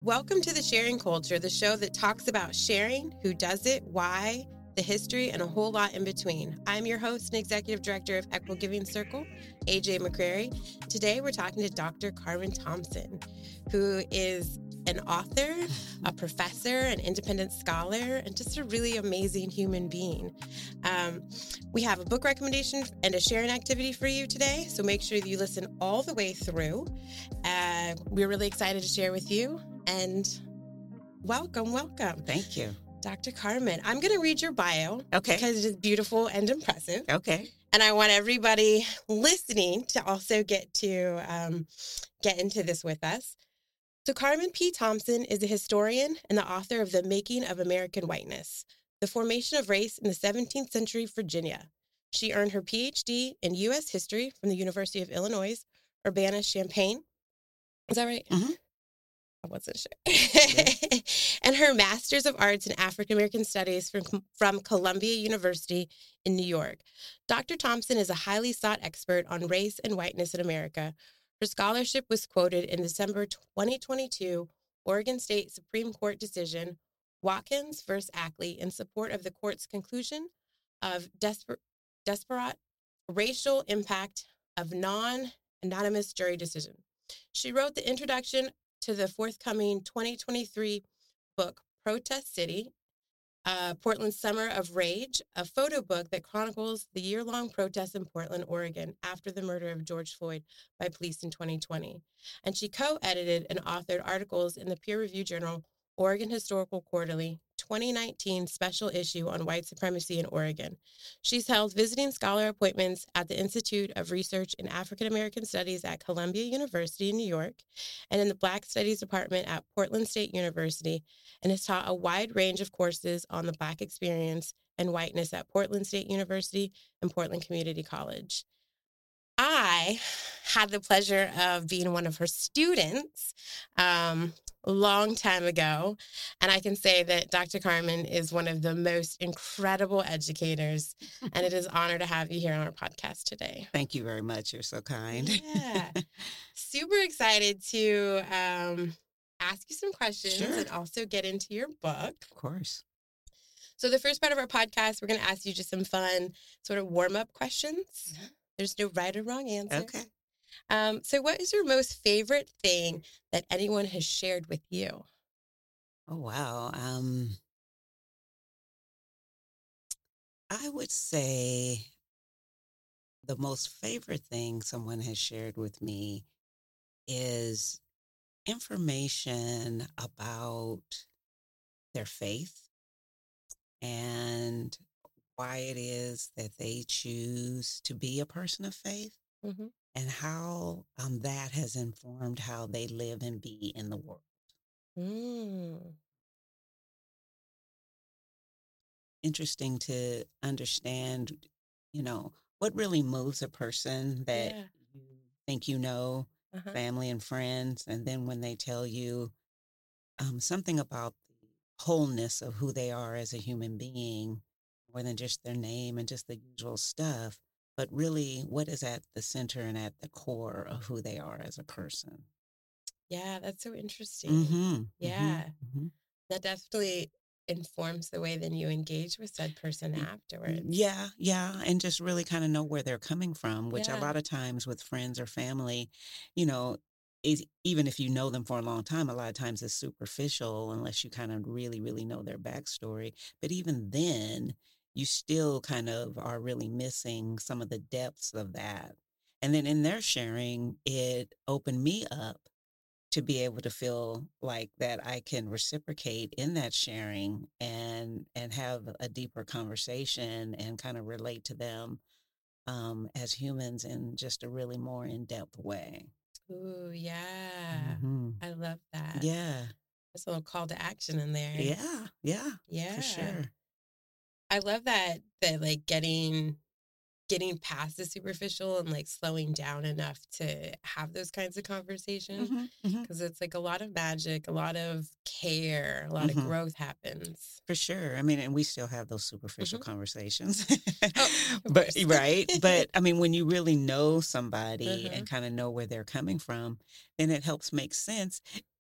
Welcome to The Sharing Culture, the show that talks about sharing, who does it, why, the history, and a whole lot in between. I'm your host and executive director of Equitable Giving Circle, AJ McCrary. Today, we're talking to Dr. Carmen Thompson, who is an author, a professor, an independent scholar, and just a really amazing human being. We have a book recommendation and a sharing activity for you today, so make sure that you listen all the way through. We're really excited to share with you, and welcome. Thank you. Dr. Carmen, I'm going to read your bio because it is beautiful and impressive. Okay. And I want everybody listening to also get into this with us. So Carmen P. Thompson is a historian and the author of The Making of American Whiteness, The Formation of Race in the 17th Century Virginia. She earned her PhD in U.S. History from the University of Illinois, Urbana-Champaign. Is that right? Mm-hmm. I wasn't sure. And her Master's of Arts in African American Studies from Columbia University in New York. Dr. Thompson is a highly sought expert on race and whiteness in America. Her scholarship was quoted in December 2022 Oregon State Supreme Court decision, Watkins v. Ackley, in support of the court's conclusion of disparate racial impact of non-anonymous jury decision. She wrote the introduction to the forthcoming 2023 book, Protest City, Portland's Summer of Rage, a photo book that chronicles the year-long protests in Portland, Oregon, after the murder of George Floyd by police in 2020. And she co-edited and authored articles in the peer-reviewed journal Oregon Historical Quarterly, 2019 special issue on white supremacy in Oregon. She's held visiting scholar appointments at the Institute of Research in African American Studies at Columbia University in New York and in the Black Studies Department at Portland State University, and has taught a wide range of courses on the Black experience and whiteness at Portland State University and Portland Community College. I had the pleasure of being one of her students a long time ago, and I can say that Dr. Carmen is one of the most incredible educators, and it is an honor to have you here on our podcast today. Thank you very much. You're so kind. Yeah. Super excited to ask you some questions and also get into your book. Of course. So the first part of our podcast, we're going to ask you just some fun sort of warm-up questions. Mm-hmm. There's no right or wrong answer. Okay. So what is your most favorite thing that anyone has shared with you? Oh, wow. I would say the most favorite thing someone has shared with me is information about their faith and why it is that they choose to be a person of faith, mm-hmm. and how that has informed how they live and be in the world. Interesting to understand, what really moves a person that you think family and friends, and then when they tell you something about the wholeness of who they are as a human being, more than just their name and just the usual stuff, but really what is at the center and at the core of who they are as a person. Yeah, that's so interesting. Mm-hmm. Yeah. Mm-hmm. That definitely informs the way then you engage with said person afterwards. Yeah. And just really kind of know where they're coming from, which a lot of times with friends or family, is, even if you know them for a long time, a lot of times it's superficial unless you kind of really, really know their backstory. But even then, you still kind of are really missing some of the depths of that. And then in their sharing, it opened me up to be able to feel like that I can reciprocate in that sharing and have a deeper conversation and kind of relate to them as humans in just a really more in-depth way. Ooh, yeah. Mm-hmm. I love that. Yeah. There's a little call to action in there. Yeah. For sure. I love that like getting past the superficial and like slowing down enough to have those kinds of conversations, because it's like a lot of magic, a lot of care, a lot of growth happens. For sure. I mean, and we still have those superficial conversations, but right. But I mean, when you really know somebody and kind of know where they're coming from, then it helps make sense.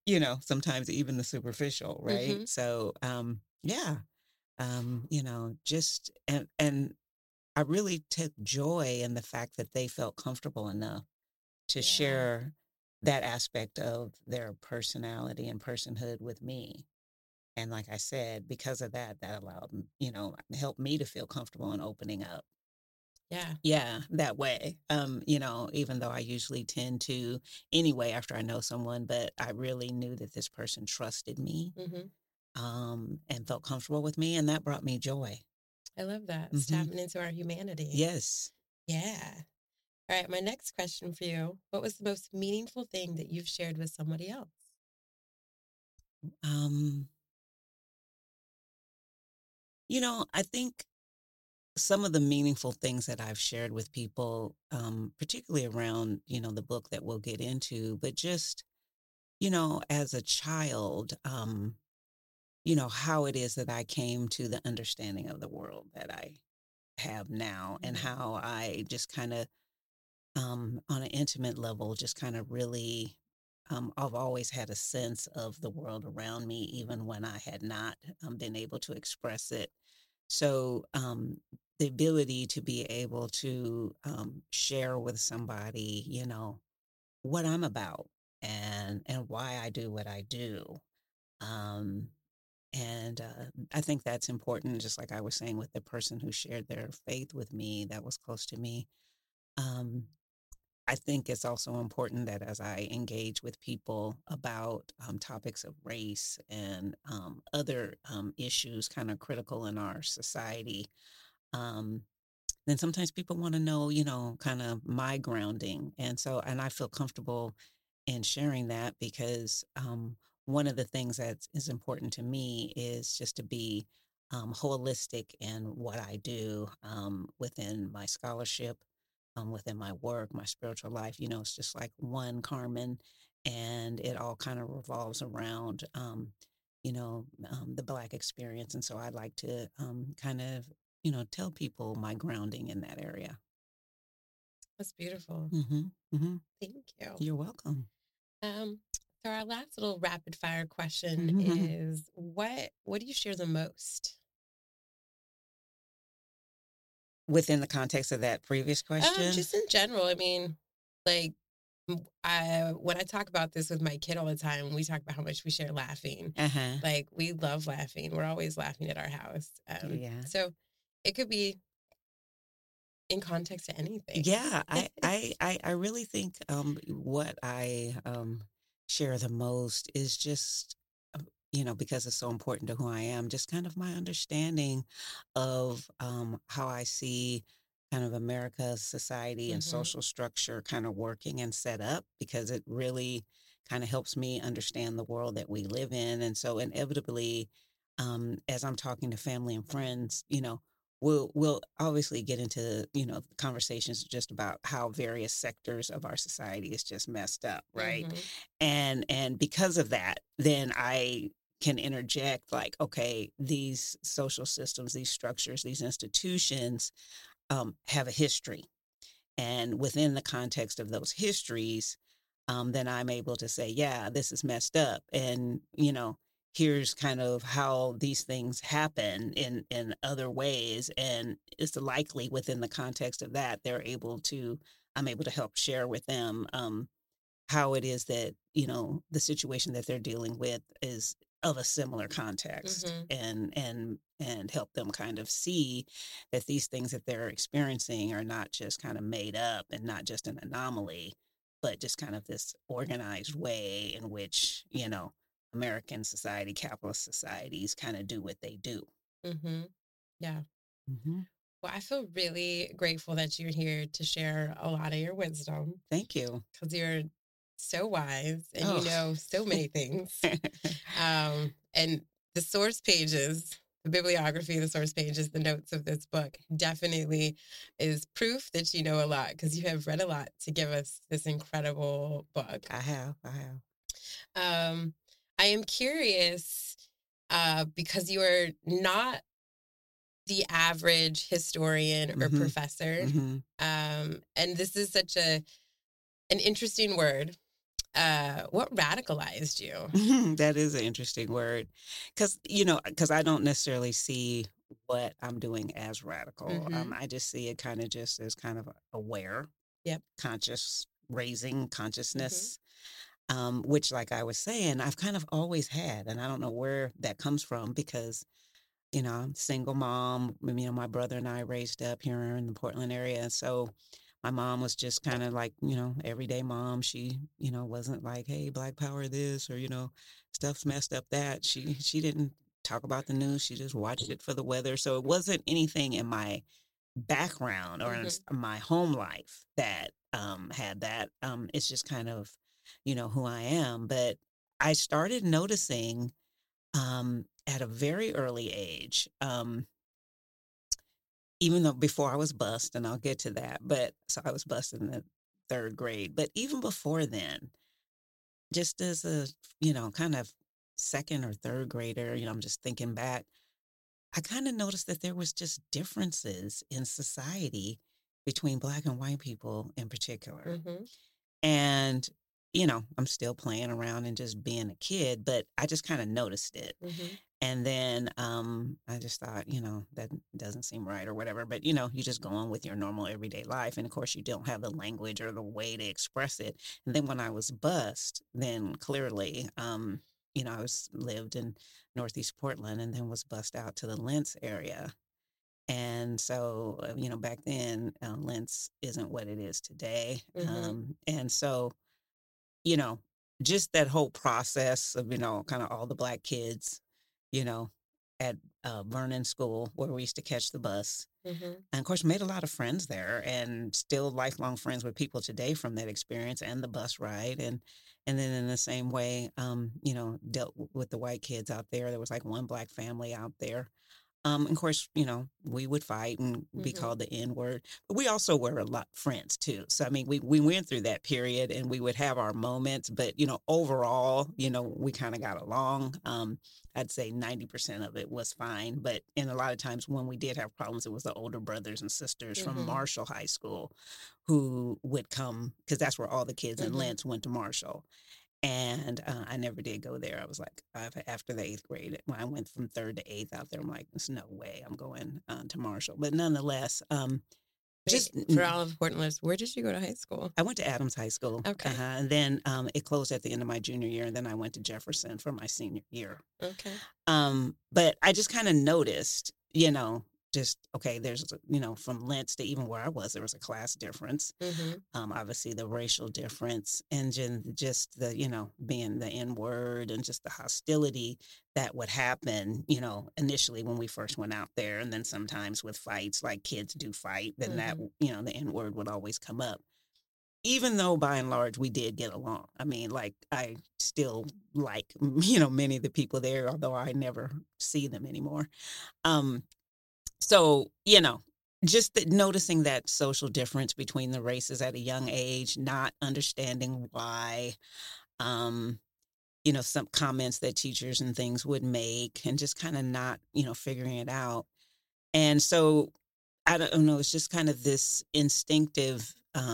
sometimes even the superficial, right? Mm-hmm. So, yeah, just, and I really took joy in the fact that they felt comfortable enough to Yeah. share that aspect of their personality and personhood with me. And like I said, because of that, that allowed, helped me to feel comfortable in opening up. Yeah. Yeah, that way. Even though I usually tend to anyway after I know someone, but I really knew that this person trusted me, Mm-hmm. and felt comfortable with me, and that brought me joy. I love that. It's Hmm. tapping into our humanity. Yes. Yeah. All right. My next question for you: what was the most meaningful thing that you've shared with somebody else? Um, I think some of the meaningful things that I've shared with people, particularly around, the book that we'll get into, but just, as a child, how it is that I came to the understanding of the world that I have now, and Mm-hmm. how I just kind of, on an intimate level, just kind of really, I've always had a sense of the world around me, even when I had not been able to express it. So, the ability to be able to share with somebody, what I'm about, and why I do what I do. Um, and I think that's important, just like I was saying with the person who shared their faith with me that was close to me. Um, I think it's also important that as I engage with people about topics of race and other issues kind of critical in our society, um, then sometimes people want to know, kind of my grounding. And I feel comfortable in sharing that because one of the things that is important to me is just to be holistic in what I do within my scholarship, within my work, my spiritual life. It's just like one Carmen, and it all kind of revolves around, the Black experience. And so I'd like to kind of, tell people my grounding in that area. That's beautiful. Hmm. Hmm. Thank you. You're welcome. So our last little rapid fire question is: what do you share the most? Within the context of that previous question? Just in general. I mean, like, when I talk about this with my kid all the time, we talk about how much we share laughing. Uh-huh. Like, we love laughing. We're always laughing at our house. Yeah. So it could be in context to anything. Yeah, I really think what I share the most is just because it's so important to who I am, just kind of my understanding of how I see kind of America's society and Mm-hmm. social structure kind of working and set up, because it really kind of helps me understand the world that we live in. And so inevitably, as I'm talking to family and friends, we'll obviously get into conversations just about how various sectors of our society is just messed up, right? Mm-hmm. And because of that, then I can interject like, okay, these social systems, these structures, these institutions have a history, and within the context of those histories, then I'm able to say, yeah, this is messed up. And, here's kind of how these things happen in other ways. And it's likely within the context of that, I'm able to help share with them how it is that, the situation that they're dealing with is of a similar context, Mm-hmm. and help them kind of see that these things that they're experiencing are not just kind of made up and not just an anomaly, but just kind of this organized way in which, American society, capitalist societies kind of do what they do. Mm-hmm. Yeah. Hmm. Well, I feel really grateful that you're here to share a lot of your wisdom, Thank you. because you're so wise and you Oh. know so many things. And the source pages, the bibliography, the source pages, the notes of this book definitely is proof that you know a lot, because you have read a lot to give us this incredible book. I have. I am curious, because you are not the average historian or Hmm. professor. Hmm. And this is such an interesting word. what radicalized you? That is an interesting word. Because I don't necessarily see what I'm doing as radical. Mm-hmm. I just see it kind of just as kind of aware, Yep. conscious, raising Mm-hmm. consciousness, which, like I was saying, I've kind of always had. And I don't know where that comes from because, I'm a single mom. My brother and I raised up here in the Portland area. And so my mom was just kind of like, everyday mom. She, wasn't like, hey, Black Power this or, stuff's messed up that. She didn't talk about the news. She just watched it for the weather. So it wasn't anything in my background or in Mm-hmm. my home life that had that. It's just kind of, who I am. But I started noticing at a very early age, even though before I was bused, and I'll get to that, but so I was bused in the third grade. But even before then, just as a, kind of second or third grader, I'm just thinking back, I kind of noticed that there was just differences in society between Black and white people in particular. Mm-hmm. And, I'm still playing around and just being a kid, but I just kind of noticed it. Mm-hmm. And then I just thought, that doesn't seem right or whatever. But, you just go on with your normal everyday life. And of course, you don't have the language or the way to express it. And then when I was bused, then clearly, lived in Northeast Portland and then was bused out to the Lentz area. And so, back then, Lentz isn't what it is today. Mm-hmm. And so, you know, just that whole process of, kind of all the Black kids, you know, at Vernon School where we used to catch the bus. Mm-hmm. And of course, made a lot of friends there and still lifelong friends with people today from that experience and the bus ride. And then in the same way, dealt with the white kids out there. There was like one Black family out there. Of course, we would fight and be Mm-hmm. called the N word, but we also were a lot friends too. So, I mean, we went through that period and we would have our moments, but, overall, we kind of got along. I'd say 90% of it was fine. But in a lot of times when we did have problems, it was the older brothers and sisters from Mm-hmm. Marshall High School who would come because that's where all the kids in Mm-hmm. Lentz went to Marshall. And I never did go there. I was like, after the eighth grade, when I went from third to eighth out there, I'm like, there's no way I'm going to Marshall. But nonetheless, Wait, just for all of Portland listeners, where did you go to high school? I went to Adams High School. Okay. And then it closed at the end of my junior year. And then I went to Jefferson for my senior year. Okay. But I just kind of noticed, just okay, there's, from Lentz to even where I was, there was a class difference. Mm-hmm. Obviously the racial difference and just the, being the N word and just the hostility that would happen, initially when we first went out there. And then sometimes with fights, like kids do fight, then that, Mm-hmm. the N word would always come up. Even though by and large we did get along. I mean, like I still like, many of the people there, although I never see them anymore. Um, so, just noticing that social difference between the races at a young age, not understanding why, um, some comments that teachers and things would make and just kind of not, figuring it out. And so I don't know, it's just kind of this instinctive,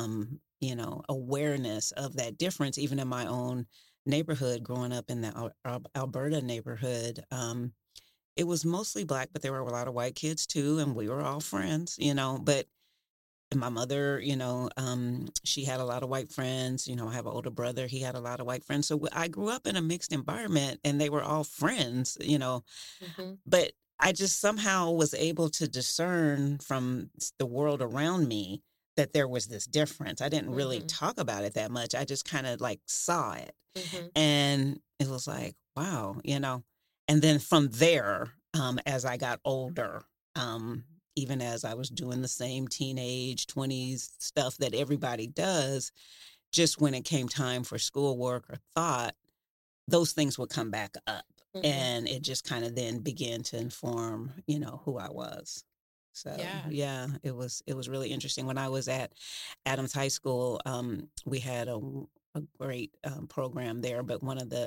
awareness of that difference, even in my own neighborhood, growing up in the Alberta neighborhood. It was mostly Black, but there were a lot of white kids too, and we were all friends, but my mother, she had a lot of white friends. I have an older brother. He had a lot of white friends. So I grew up in a mixed environment and they were all friends, Mm-hmm. but I just somehow was able to discern from the world around me that there was this difference. I didn't really Mm-hmm. talk about it that much. I just kind of like saw it. Mm-hmm. And it was like, wow, And then from there, as I got older, even as I was doing the same teenage 20s stuff that everybody does, just when it came time for schoolwork or thought, those things would come back up. Mm-hmm. And it just kind of then began to inform, who I was. So Yeah. yeah, it was really interesting. When I was at Adams High School, we had a great program there, but one of the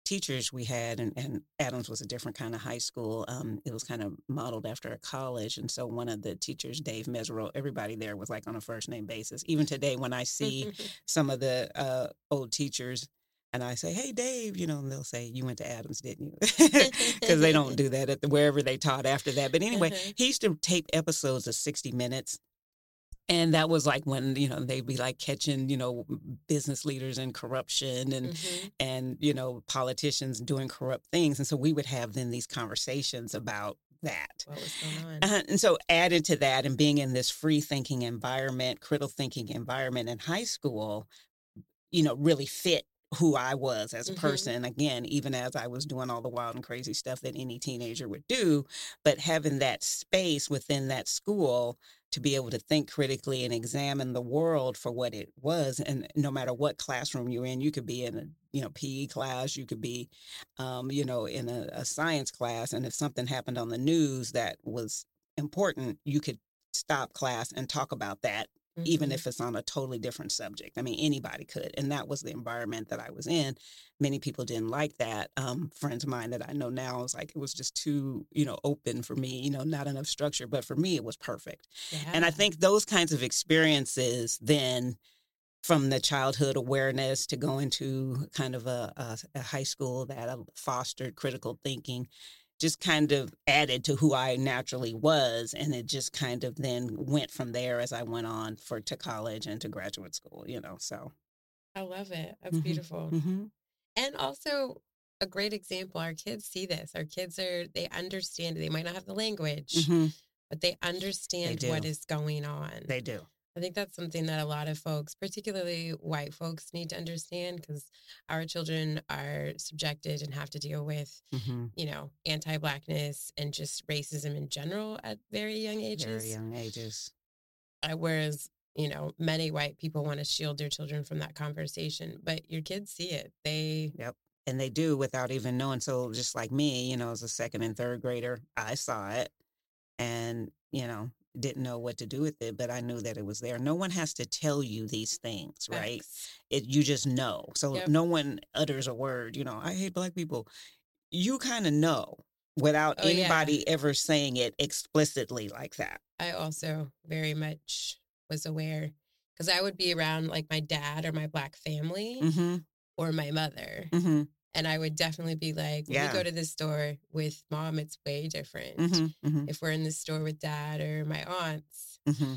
teachers we had, and Adams was a different kind of high school. It was kind of modeled after a college. And so one of the teachers, Dave Mesereau, everybody there was like on a first name basis. Even today, when I see some of the old teachers and I say, hey, Dave, and they'll say, you went to Adams, didn't you? Because they don't do that wherever they taught after that. But anyway, he used to tape episodes of 60 Minutes. And that was like when, they'd be like catching, business leaders in corruption and, politicians doing corrupt things. And so we would have then these conversations about that. What was going on? And so added to that and being in this free thinking environment, critical thinking environment in high school, really fit who I was as a person, again, even as I was doing all the wild and crazy stuff that any teenager would do, but having that space within that school to be able to think critically and examine the world for what it was. And no matter what classroom you're in, you could be in a, PE class, you could be, in a science class. And if something happened on the news that was important, you could stop class and talk about that. Even if it's on a totally different subject. I mean, anybody could. And that was the environment that I was in. Many people didn't like that. Friends of mine that I know now, it was just too, open for me, not enough structure. But for me, it was perfect. Yeah. And I think those kinds of experiences then, from the childhood awareness to going to kind of a high school that fostered critical thinking, just kind of added to who I naturally was. And it just kind of then went from there as I went on to college and to graduate school, so. I love it. That's beautiful. And also a great example. Our kids see this. Our kids they understand it. They might not have the language, but they understand what is going on. They do. I think that's something that a lot of folks, particularly white folks, need to understand, because our children are subjected and have to deal with, anti-Blackness and just racism in general at very young ages. Very young ages. Whereas, many white people want to shield their children from that conversation, but your kids see it. Yep. And they do without even knowing. So just like me, as a second and third grader, I saw it and, didn't know what to do with it, but I knew that it was there. No one has to tell you these things, right? You just know. So no one utters a word, I hate Black people. You kind of know without anybody ever saying it explicitly like that. I also very much was aware, because I would be around like my dad or my Black family or my mother. And I would definitely be like, when we go to this store with Mom, it's way different. If we're in the store with Dad or my aunts,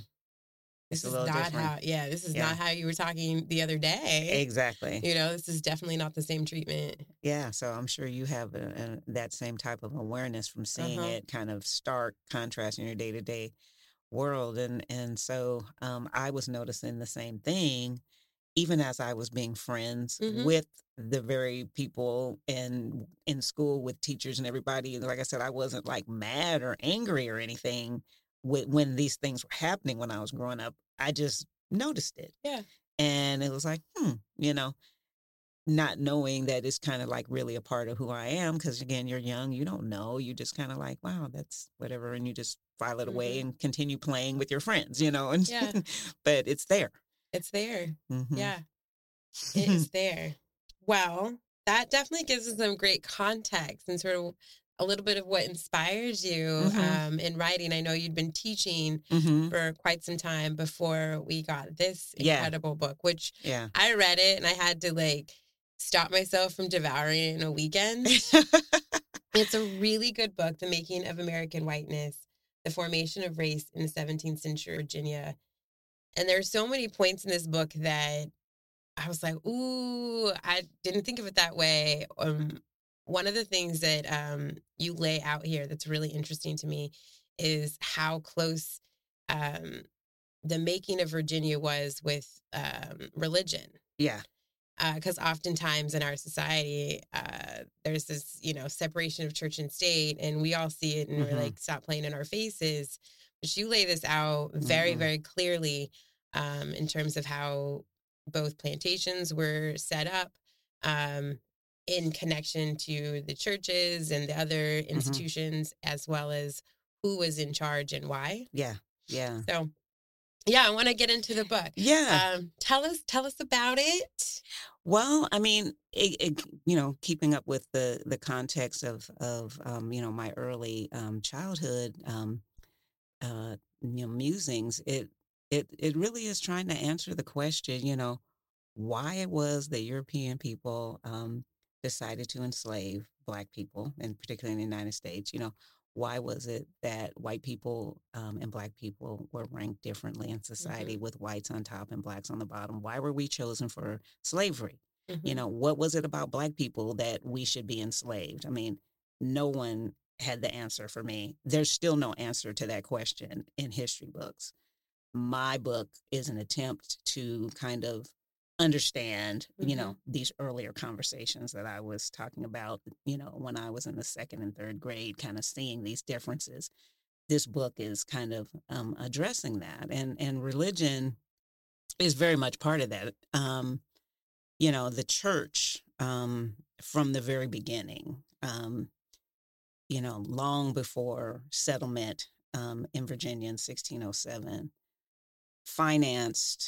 this is not different. This is not how you were talking the other day. Exactly. This is definitely not the same treatment. Yeah, so I'm sure you have that same type of awareness from seeing it kind of stark contrast in your day-to-day world. And so I was noticing the same thing, even as I was being friends with the very people and in school with teachers and everybody. Like I said, I wasn't like mad or angry or anything when these things were happening when I was growing up. I just noticed it. Yeah. And it was like, not knowing that it's kind of like really a part of who I am. Because again, you're young, you don't know. You just kind of like, wow, that's whatever. And you just file it away and continue playing with your friends, and but it's there. It's there. Yeah, it is there. Well, that definitely gives us some great context and sort of a little bit of what inspires you in writing. I know you'd been teaching for quite some time before we got this incredible book, which I read it and I had to stop myself from devouring it in a weekend. It's a really good book, The Making of American Whiteness, The Formation of Race in the 17th Century Virginia. And there's so many points in this book that I was like, ooh, I didn't think of it that way. One of the things that you lay out here that's really interesting to me is how close the making of Virginia was with religion. Yeah. Because oftentimes in our society, there's this, separation of church and state, and we all see it and we're like, stop playing in our faces. But you lay this out very, very clearly in terms of how both plantations were set up in connection to the churches and the other institutions, as well as who was in charge and why. Yeah. Yeah. So Yeah, I want to get into the book. Yeah. Tell us about it. Well, I mean, keeping up with the context of my early childhood, musings, it really is trying to answer the question, why it was that European people decided to enslave Black people, and particularly in the United States. Why was it that white people and Black people were ranked differently in society, with whites on top and Blacks on the bottom? Why were we chosen for slavery? What was it about Black people that we should be enslaved? I mean, no one had the answer for me. There's still no answer to that question in history books. My book is an attempt to kind of understand, these earlier conversations that I was talking about, when I was in the second and third grade, kind of seeing these differences. This book is kind of addressing that. And religion is very much part of that. The church, from the very beginning, long before settlement in Virginia in 1607, financed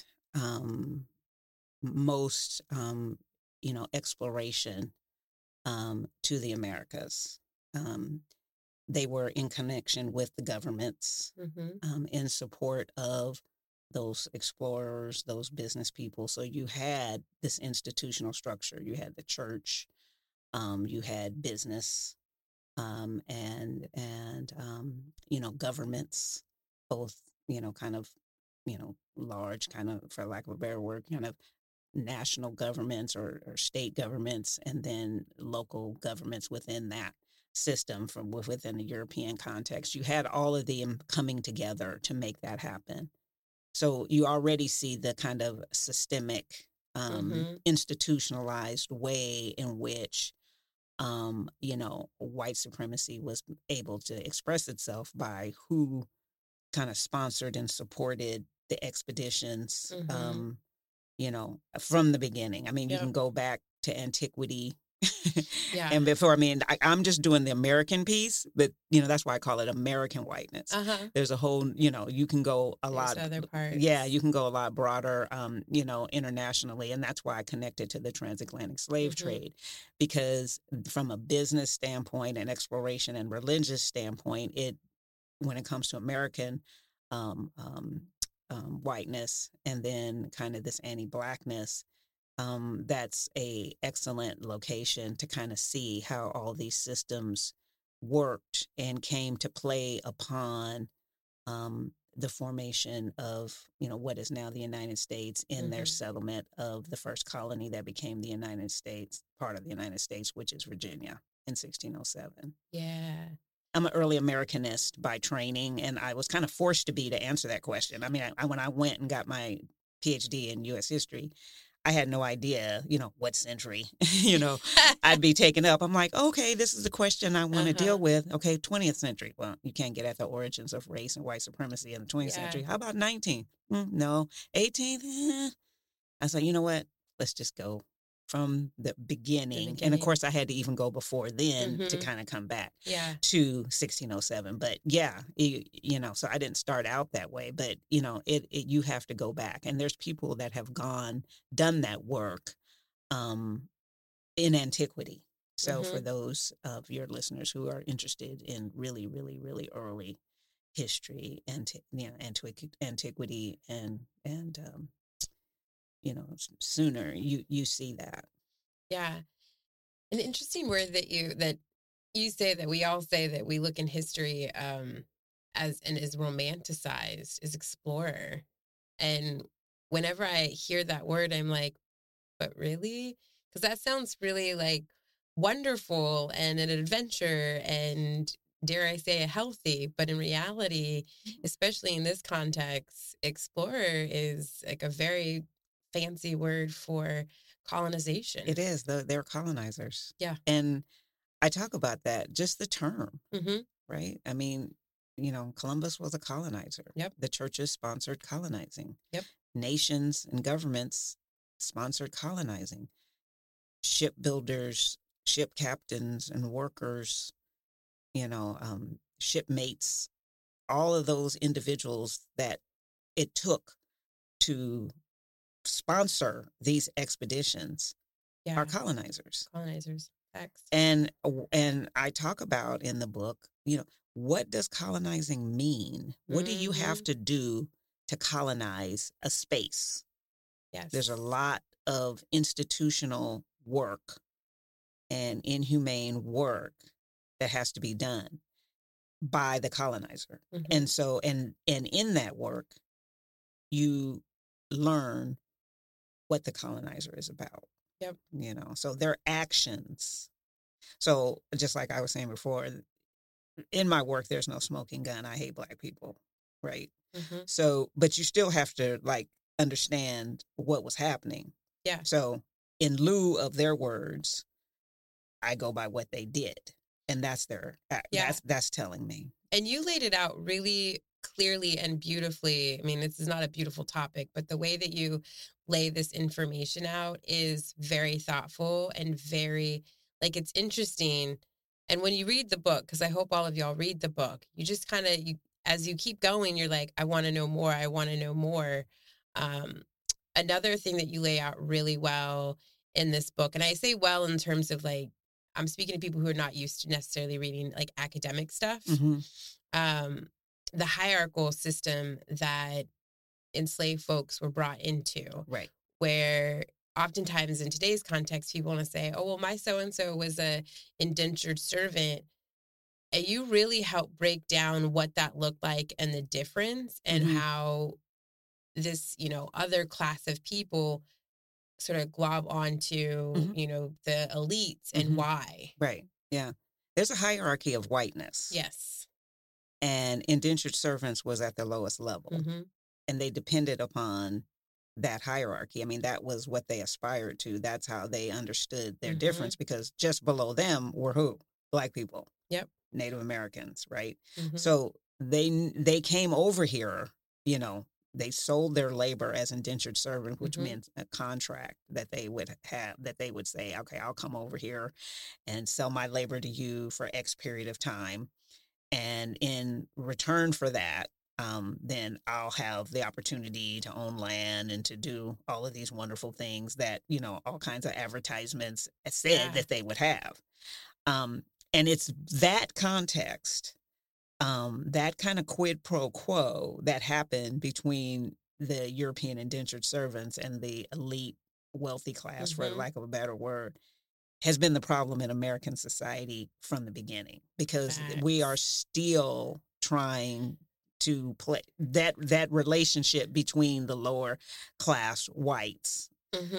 most, exploration to the Americas. They were in connection with the governments, in support of those explorers, those business people. So you had this institutional structure. You had the church, you had business, and governments, both, kind of, large, kind of, for lack of a better word, kind of national governments or state governments, and then local governments within that system from within the European context. You had all of them coming together to make that happen. So you already see the kind of systemic, institutionalized way in which white supremacy was able to express itself by who kind of sponsored and supported the expeditions, from the beginning. I mean, you can go back to antiquity. Yeah. And before, I'm just doing the American piece, but, that's why I call it American whiteness. There's a whole, you can go a lot. Other parts. Yeah, you can go a lot broader, internationally. And that's why I connected to the transatlantic slave trade, because from a business standpoint and exploration and religious standpoint, when it comes to American whiteness, and then kind of this anti-Blackness, that's a excellent location to kind of see how all these systems worked and came to play upon the formation of, what is now the United States, in their settlement of the first colony that became the United States, part of the United States, which is Virginia in 1607. Yeah. I'm an early Americanist by training, and I was kind of forced to be to answer that question. I mean, when I went and got my PhD in U.S. history, I had no idea, what century, I'd be taken up. I'm like, okay, this is the question I want to deal with. Okay, 20th century. Well, you can't get at the origins of race and white supremacy in the 20th century. How about 19th? No. 18th? I was like, you know what? Let's just go from the beginning. And of course, I had to even go before then to kind of come back to 1607. But yeah, so I didn't start out that way. But, you have to go back. And there's people that have done that work in antiquity. So for those of your listeners who are interested in really, really, really early history and, antiquity and sooner you see that. Yeah. An interesting word that you say, that we all say, that we look in history as and is romanticized, is explorer. And whenever I hear that word, I'm like, but really? Because that sounds really like wonderful and an adventure, and dare I say healthy. But in reality, especially in this context, explorer is like a very fancy word for colonization. It is. They're colonizers. Yeah. And I talk about that, just the term, right? I mean, Columbus was a colonizer. Yep. The churches sponsored colonizing. Yep. Nations and governments sponsored colonizing. Shipbuilders, ship captains and workers, shipmates, all of those individuals that it took to sponsor these expeditions Yeah. are colonizers. Colonizers. Facts. And I talk about in the book, what does colonizing mean? What do you have to do to colonize a space? Yes. There's a lot of institutional work and inhumane work that has to be done by the colonizer. And so, and in that work, you learn what the colonizer is about. Yep. So their actions. So just like I was saying before, in my work, there's no smoking gun. I hate Black people, right? So, but you still have to understand what was happening. Yeah. So in lieu of their words, I go by what they did. And that's their act. Yeah. That's telling me. And you laid it out really clearly and beautifully. I mean, this is not a beautiful topic, but the way that you lay this information out is very thoughtful and very, it's interesting. And when you read the book, because I hope all of y'all read the book, you just kind of, as you keep going, you're like, I want to know more. I want to know more. Another thing that you lay out really well in this book, and I say well in terms of I'm speaking to people who are not used to necessarily reading academic stuff. The hierarchical system that enslaved folks were brought into, right? Where oftentimes in today's context, people want to say, "Oh, well, my so-and-so was a indentured servant," and you really help break down what that looked like and the difference, and how this, other class of people sort of glob onto, the elites and why. Right. Yeah. There's a hierarchy of whiteness. Yes. And indentured servants was at the lowest level. And they depended upon that hierarchy. I mean, that was what they aspired to. That's how they understood their difference, because just below them were who? Black people. Yep. Native Americans, right? So they came over here, they sold their labor as indentured servant, which meant a contract that they would have, that they would say, okay, I'll come over here and sell my labor to you for X period of time. And in return for that, then I'll have the opportunity to own land and to do all of these wonderful things that, all kinds of advertisements said that they would have. And it's that context, that kind of quid pro quo that happened between the European indentured servants and the elite wealthy class, for lack of a better word, has been the problem in American society from the beginning, because we are still trying to play that relationship between the lower class whites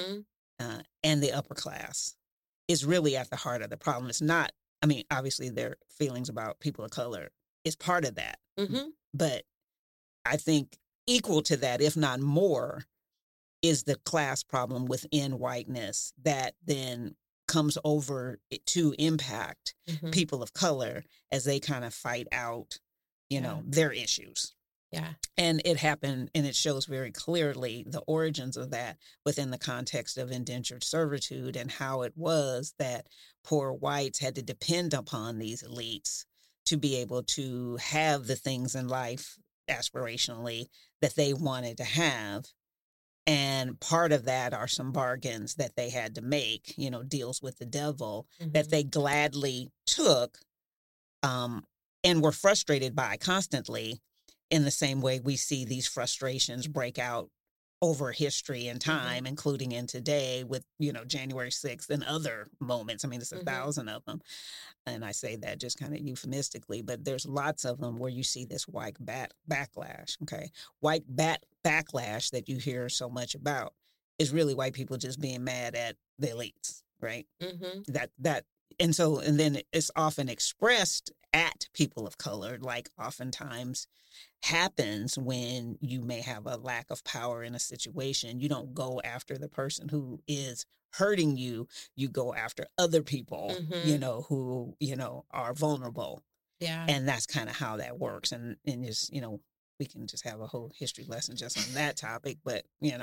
and the upper class is really at the heart of the problem. It's not, I mean, obviously their feelings about people of color is part of that, but I think equal to that, if not more, is the class problem within whiteness that then comes over to impact people of color as they kind of fight out, their issues. Yeah. And it happened, and it shows very clearly the origins of that within the context of indentured servitude, and how it was that poor whites had to depend upon these elites to be able to have the things in life aspirationally that they wanted to have. And part of that are some bargains that they had to make, deals with the devil that they gladly took, and were frustrated by constantly, in the same way we see these frustrations break out over history and time, including in today with, January 6th and other moments. I mean, it's 1,000 of them. And I say that just kind of euphemistically, but there's lots of them where you see this white backlash, okay? White backlash that you hear so much about is really white people just being mad at the elites, right? And then it's often expressed at people of color, like oftentimes happens when you may have a lack of power in a situation. You don't go after the person who is hurting you. You go after other people, who, are vulnerable. Yeah. And that's kind of how that works. And just, we can just have a whole history lesson just on that topic, but,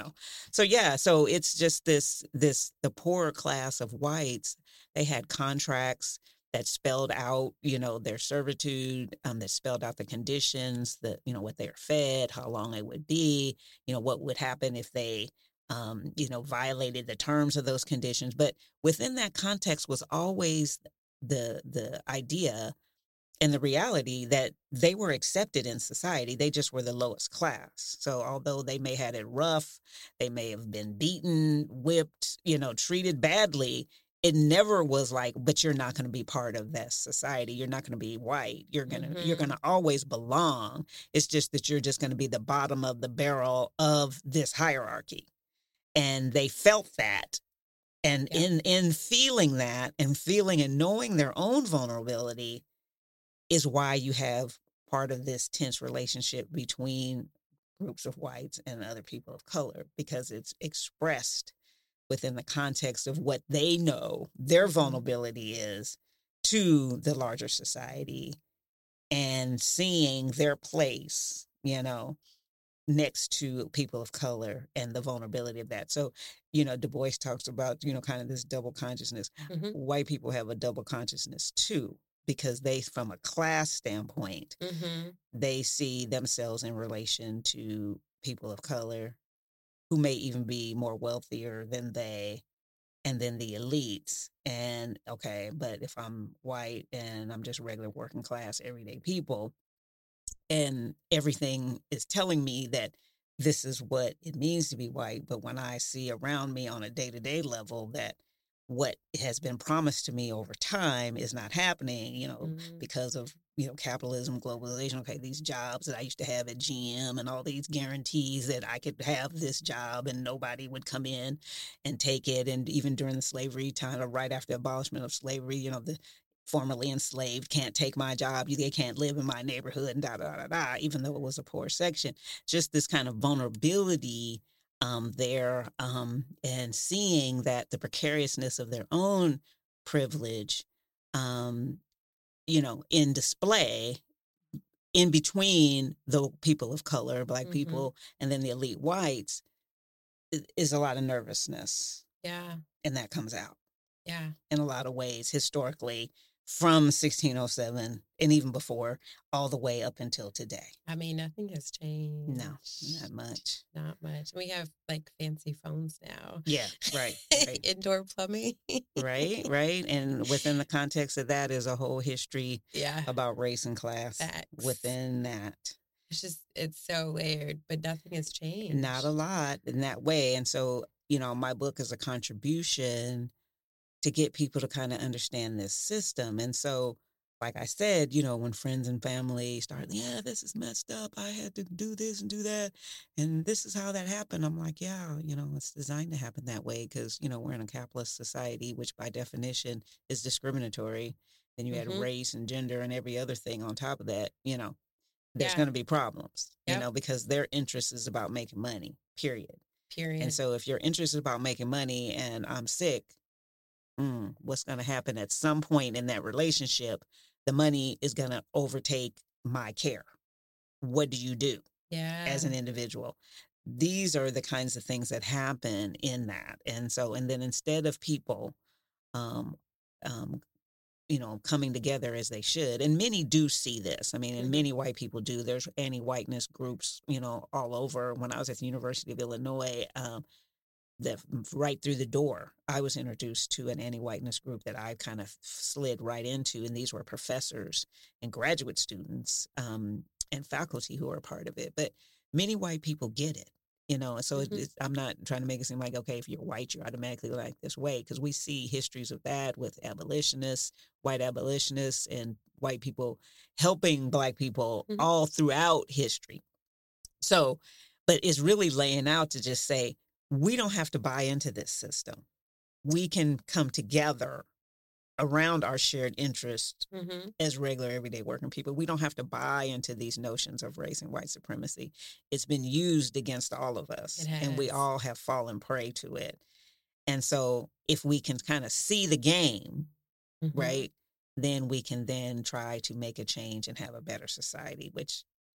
so it's just the poorer class of whites, they had contracts, that spelled out, their servitude, that spelled out the conditions, what they were fed, how long it would be, what would happen if they, violated the terms of those conditions. But within that context was always the idea and the reality that they were accepted in society. They just were the lowest class. So although they may had it rough, they may have been beaten, whipped, treated badly, it never was like, but you're not going to be part of that society. You're not going to be white. You're going to always belong. It's just that you're just going to be the bottom of the barrel of this hierarchy. And they felt that. And in feeling that and feeling and knowing their own vulnerability is why you have part of this tense relationship between groups of whites and other people of color, because it's expressed within the context of what they know their vulnerability is to the larger society, and seeing their place, next to people of color and the vulnerability of that. So, Du Bois talks about, kind of this double consciousness. White people have a double consciousness too, because they, from a class standpoint, they see themselves in relation to people of color who may even be more wealthier than they, and then the elites. And okay, but if I'm white and I'm just regular working class, everyday people, and everything is telling me that this is what it means to be white, but when I see around me on a day-to-day level that what has been promised to me over time is not happening, because of, capitalism, globalization. Okay, these jobs that I used to have at GM and all these guarantees that I could have this job and nobody would come in and take it. And even during the slavery time, or right after the abolishment of slavery, the formerly enslaved can't take my job. They can't live in my neighborhood, and even though it was a poor section. Just this kind of vulnerability there, and seeing that the precariousness of their own privilege, in display in between the people of color, Black people, and then the elite whites, is a lot of nervousness. Yeah. And that comes out. Yeah. In a lot of ways, historically, from 1607 and even before, all the way up until today. I mean, nothing has changed. No, not much. Not much. We have like fancy phones now. Yeah, right. Indoor plumbing. Right. And within the context of that is a whole history about race and class. Facts. Within that. It's so layered, but nothing has changed. Not a lot in that way. And so, my book is a contribution to get people to kind of understand this system. And so, like I said, when friends and family start, this is messed up. I had to do this and do that. And this is how that happened. I'm like, it's designed to happen that way because, we're in a capitalist society, which by definition is discriminatory. Then you add race and gender and every other thing on top of that, there's going to be problems, because their interest is about making money, period. And so if your interest is about making money and I'm sick, what's going to happen at some point in that relationship? The money is going to overtake my care. What do you do as an individual? These are the kinds of things that happen in that. And so, and then instead of people, coming together as they should, and many do see this. I mean, and many white people do. There's anti-whiteness groups, all over. When I was at the University of Illinois, that right through the door, I was introduced to an anti-whiteness group that I kind of slid right into. And these were professors and graduate students and faculty who are a part of it. But many white people get it, so I'm not trying to make it seem like, okay, if you're white, you're automatically like this way, because we see histories of that with abolitionists, white abolitionists, and white people helping Black people all throughout history. So, but it's really laying out to just say, we don't have to buy into this system. We can come together around our shared interests as regular, everyday working people. We don't have to buy into these notions of race and white supremacy. It's been used against all of us, and we all have fallen prey to it. And so if we can kind of see the game, right, then we can then try to make a change and have a better society, which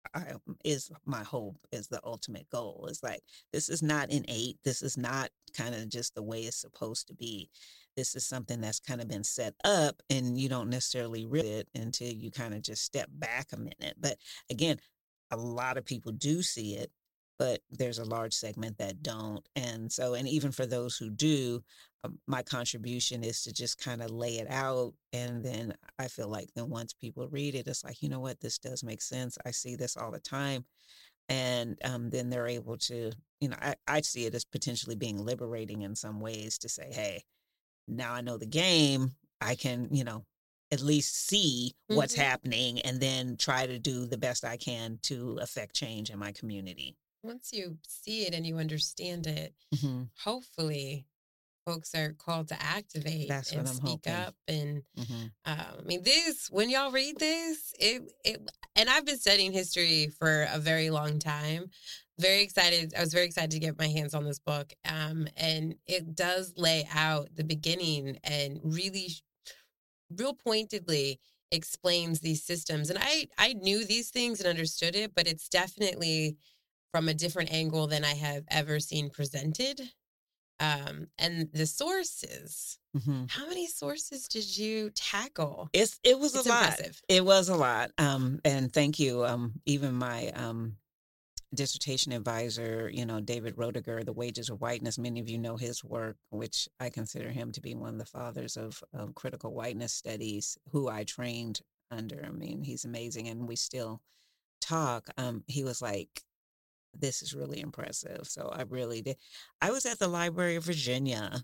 is my hope, is the ultimate goal. It's like, this is not innate. This is not kind of just the way it's supposed to be. This is something that's kind of been set up, and you don't necessarily realize it until you kind of just step back a minute. But again, a lot of people do see it, but there's a large segment that don't. And so, and even for those who do, my contribution is to just kind of lay it out. And then I feel like then once people read it, it's like, you know what, this does make sense. I see this all the time. And then they're able to, I see it as potentially being liberating in some ways to say, hey, now I know the game. I can, at least see what's happening and then try to do the best I can to affect change in my community. Once you see it and you understand it, hopefully folks are called to activate and speak up. And I mean, when y'all read this, and I've been studying history for a very long time. Very excited. I was very excited to get my hands on this book. And it does lay out the beginning and really real pointedly explains these systems. And I knew these things and understood it, but it's definitely from a different angle than I have ever seen presented. And the sources, how many sources did you tackle? It was a lot. Impressive. It was a lot. And thank you. Even my dissertation advisor, David Roediger, The Wages of Whiteness. Many of you know his work, which I consider him to be one of the fathers of critical whiteness studies, who I trained under. I mean, he's amazing. And we still talk. He was like, this is really impressive. So I really did. I was at the Library of Virginia,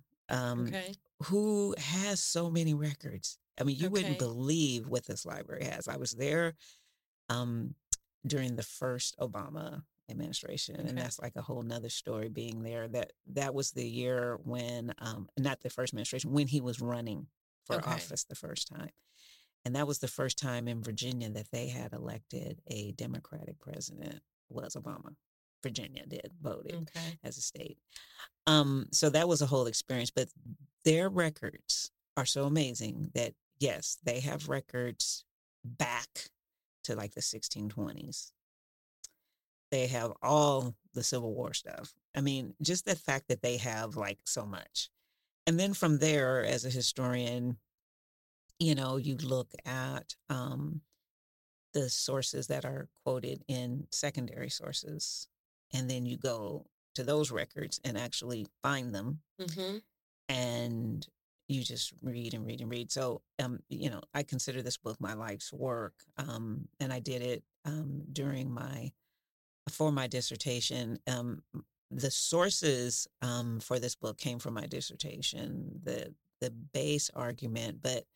who has so many records. I mean, you wouldn't believe what this library has. I was there during the first Obama administration, and that's like a whole nother story being there. That was the year when, not the first administration, when he was running for office the first time. And that was the first time in Virginia that they had elected a Democratic president, was Obama. Virginia voted as a state. So that was a whole experience, but their records are so amazing that, yes, they have records back to like the 1620s. They have all the Civil War stuff. I mean, just the fact that they have like so much. And then from there, as a historian, you look at the sources that are quoted in secondary sources. And then you go to those records and actually find them. And you just read and read and read. So, I consider this book my life's work. And I did it for my dissertation. The sources for this book came from my dissertation, the base argument. But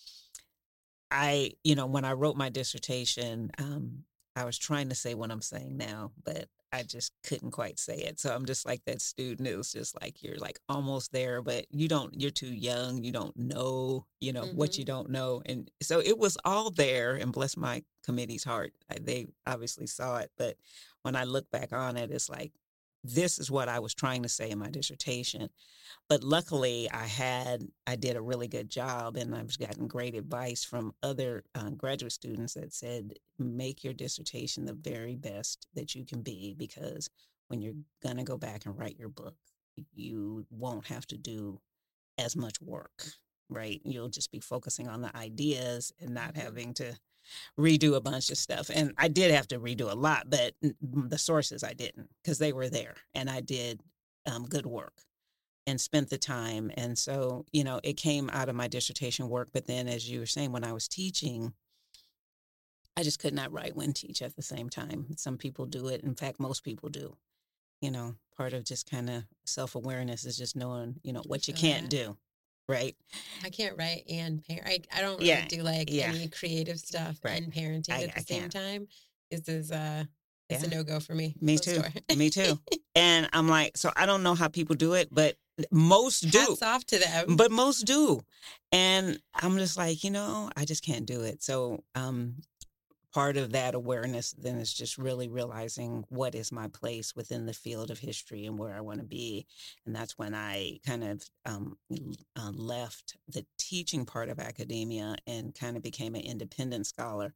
when I wrote my dissertation, I was trying to say what I'm saying now, but I just couldn't quite say it. So I'm just like that student. It was just like, you're like almost there, but you're too young. You don't know, what you don't know. And so it was all there, and bless my committee's heart. They obviously saw it. But when I look back on it, it's like, this is what I was trying to say in my dissertation. But luckily, I did a really good job, and I've gotten great advice from other graduate students that said, make your dissertation the very best that you can be, because when you're going to go back and write your book, you won't have to do as much work, right? You'll just be focusing on the ideas and not having to redo a bunch of stuff. And I did have to redo a lot, but the sources I didn't, because they were there, and I did good work and spent the time. And so, it came out of my dissertation work. But then, as you were saying, when I was teaching, I just could not write and teach at the same time. Some people do it. In fact, most people do. Part of just kind of self-awareness is just knowing, what you can't do. Right. I can't write and parent. I don't really do any creative stuff and parenting at the same time. This is it's a no-go for me. Me too. Me too. And I'm like, so I don't know how people do it, but most do. Hats off to them. But most do. And I'm just like, I just can't do it. So part of that awareness then is just really realizing what is my place within the field of history and where I want to be. And that's when I kind of left the teaching part of academia and kind of became an independent scholar.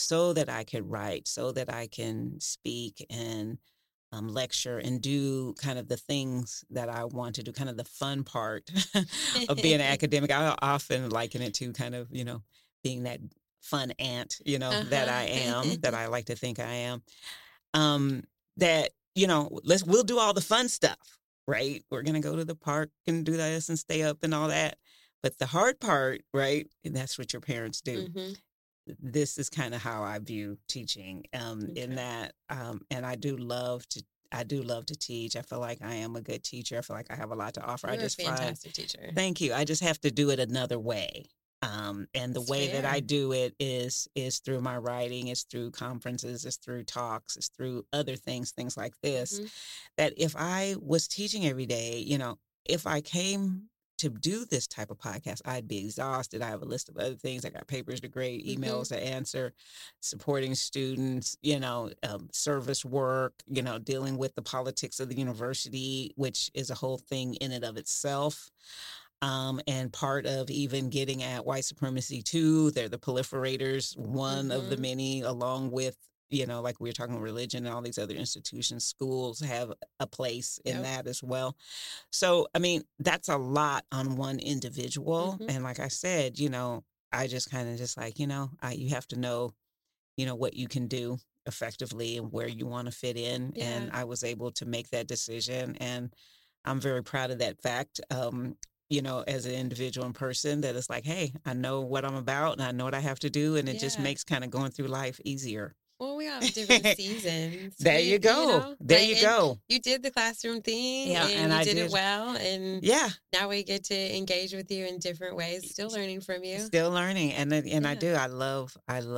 so that I could write, so that I can speak and lecture and do kind of the things that I want to do, kind of the fun part of being an academic. I often liken it to kind of, being that fun aunt, that I am, that I like to think I am. That, we'll do all the fun stuff, right? We're going to go to the park and do this and stay up and all that. But the hard part, right? And that's what your parents do. Mm-hmm. This is kind of how I view teaching, in that, and I do love to teach. I feel like I am a good teacher. I feel like I have a lot to offer. You're a fantastic teacher. Thank you. I just have to do it another way. And the way that I do it is through my writing, it's through conferences, it's through talks, it's through other things like this. Mm-hmm. That if I was teaching every day, if I came to do this type of podcast, I'd be exhausted. I have a list of other things. I got papers to grade, emails to answer, supporting students, service work, dealing with the politics of the university, which is a whole thing in and of itself. And part of even getting at white supremacy too. They're the proliferators, one of the many, along with, like we were talking about religion and all these other institutions. Schools have a place in that as well. So, I mean, that's a lot on one individual. And like I said, I just kind of just like, you have to know, what you can do effectively and where you want to fit in. Yeah. And I was able to make that decision. And I'm very proud of that fact. As an individual and person that is like, hey, I know what I'm about and I know what I have to do. And it just makes kind of going through life easier. Well, we all have different seasons. There you go. You go. You did the classroom thing, yeah, and you did it well. And now we get to engage with you in different ways. Still learning from you. Still learning, and I do. I love.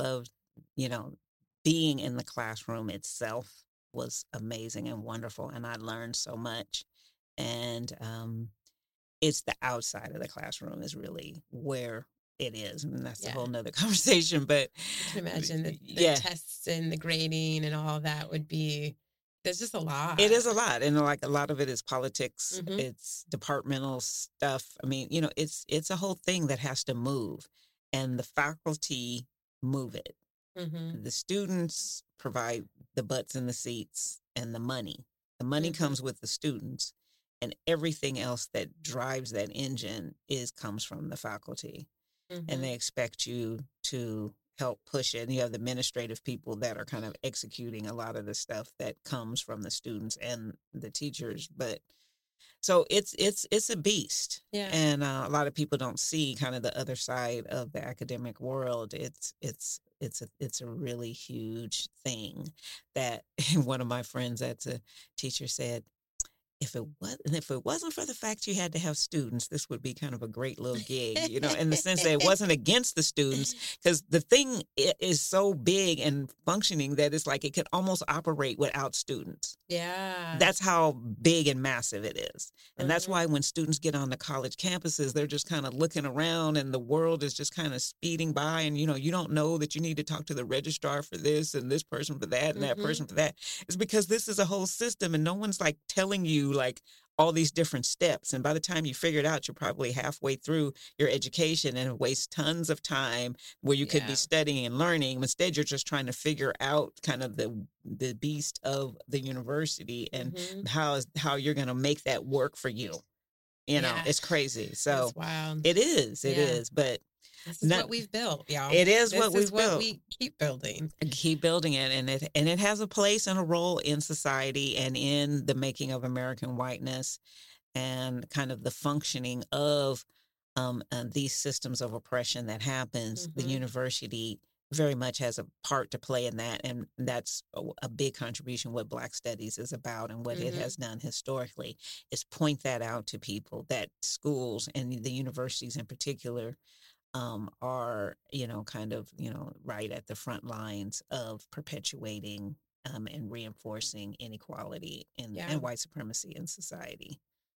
Being in the classroom itself was amazing and wonderful, and I learned so much. And it's the outside of the classroom is really where it is. And that's a whole nother conversation. But I can imagine the tests and the grading and all that there's just a lot. It is a lot. And like a lot of it is politics. It's departmental stuff. I mean, it's a whole thing that has to move. And the faculty move it. The students provide the butts and the seats and the money. The money comes with the students. And everything else that drives that engine comes from the faculty. And they expect you to help push it. And you have the administrative people that are kind of executing a lot of the stuff that comes from the students and the teachers. But so it's a beast. Yeah. And a lot of people don't see kind of the other side of the academic world. It's a really huge thing that one of my friends that's a teacher said, if it wasn't for the fact you had to have students, this would be kind of a great little gig, in the sense that it wasn't against the students, because the thing is so big and functioning that it's like it could almost operate without students. Yeah. That's how big and massive it is. And that's why when students get on the college campuses, they're just kind of looking around and the world is just kind of speeding by. And, you don't know that you need to talk to the registrar for this and this person for that and that person for that. It's because this is a whole system and no one's like telling you like all these different steps. And by the time you figure it out, you're probably halfway through your education and waste tons of time where you could be studying and learning. Instead, you're just trying to figure out kind of the beast of the university and how you're going to make that work for you. It's crazy. So it is. But this is what we've built, y'all. It is what we've built. We keep building. Keep building it. And it has a place and a role in society and in the making of American whiteness and kind of the functioning of these systems of oppression that happens. The university very much has a part to play in that. And that's a big contribution what Black Studies is about and what it has done historically is point that out to people that schools and the universities in particular are, kind of, right at the front lines of perpetuating and reinforcing inequality and white supremacy in society.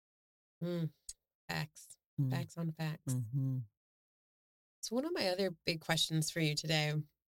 Facts. Facts on facts. So one of my other big questions for you today,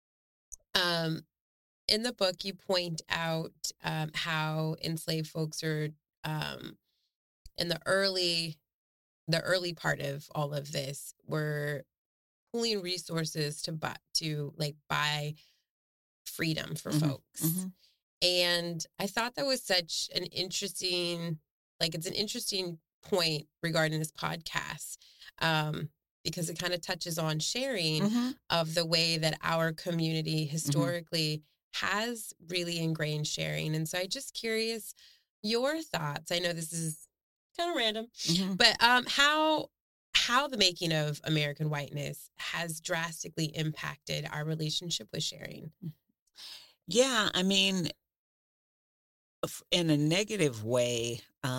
in the book, you point out how enslaved folks are in the early part of all of this were pooling resources to buy freedom for Mm-hmm. folks. Mm-hmm. And I thought that was such an interesting, it's an interesting point regarding this podcast, because it kind of touches on sharing Mm-hmm. of the way that our community Mm-hmm. historically has really ingrained sharing. And so I'm just curious your thoughts. I know this is kind of random, Mm-hmm. but how the making of American whiteness has drastically impacted our relationship with sharing. Yeah, I mean, in a negative way,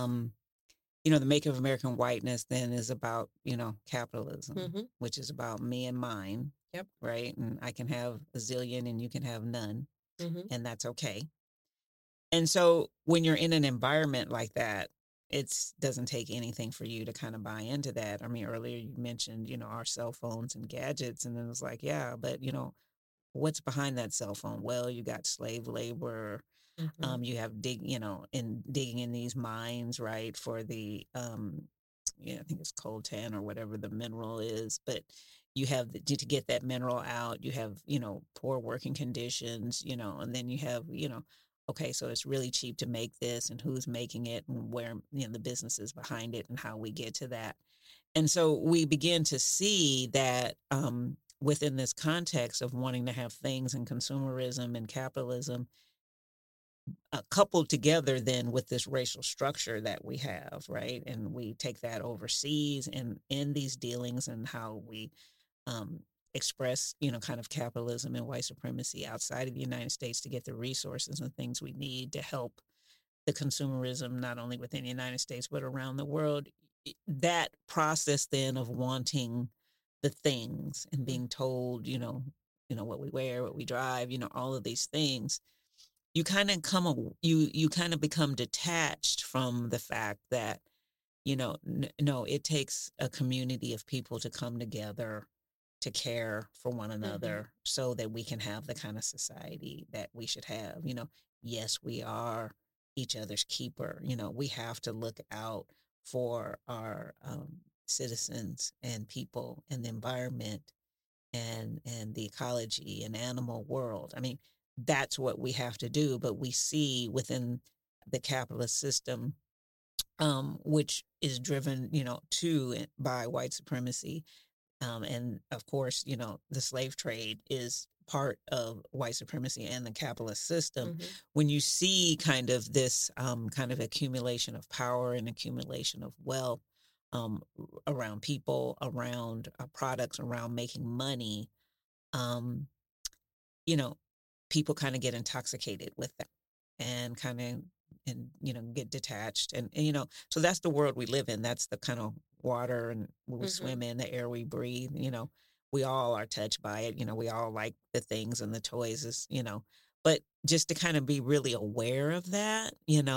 the make of American whiteness then is about, capitalism, Mm-hmm. which is about me and mine. Yep. Right. And I can have a zillion and you can have none. Mm-hmm. And that's okay. And so when you're in an environment like that, it doesn't take anything for you to kind of buy into that. I mean, earlier you mentioned, our cell phones and gadgets. And then it's like, yeah, but, what's behind that cell phone? Well, you got slave labor. Mm-hmm. You have digging in these mines, right, for the I think it's coltan or whatever the mineral is, but you have to get that mineral out. You have poor working conditions, and then you have okay, so it's really cheap to make this, and who's making it, and where the businesses behind it, and how we get to that. And so we begin to see that within this context of wanting to have things and consumerism and capitalism, coupled together then with this racial structure that we have, right? And we take that overseas and in these dealings and how we um, express, kind of capitalism and white supremacy outside of the United States to get the resources and things we need to help the consumerism, not only within the United States, but around the world. That process then of wanting the things and being told, what we wear, what we drive, all of these things, you kind of you kind of become detached from the fact that no, it takes a community of people to come together to care for one another so that we can have the kind of society that we should have. Yes, we are each other's keeper. We have to look out for our citizens and people and the environment and the ecology and animal world. I mean, that's what we have to do. But we see within the capitalist system, which is driven, by white supremacy. And of course, the slave trade is part of white supremacy and the capitalist system. Mm-hmm. When you see kind of this kind of accumulation of power and accumulation of wealth around people, around products, around making money, um, people kind of get intoxicated with that and kind of get detached and so that's the world we live in. That's the kind of water and we swim in, the air we breathe. We all are touched by it. We all like the things and the toys, but just to kind of be really aware of that,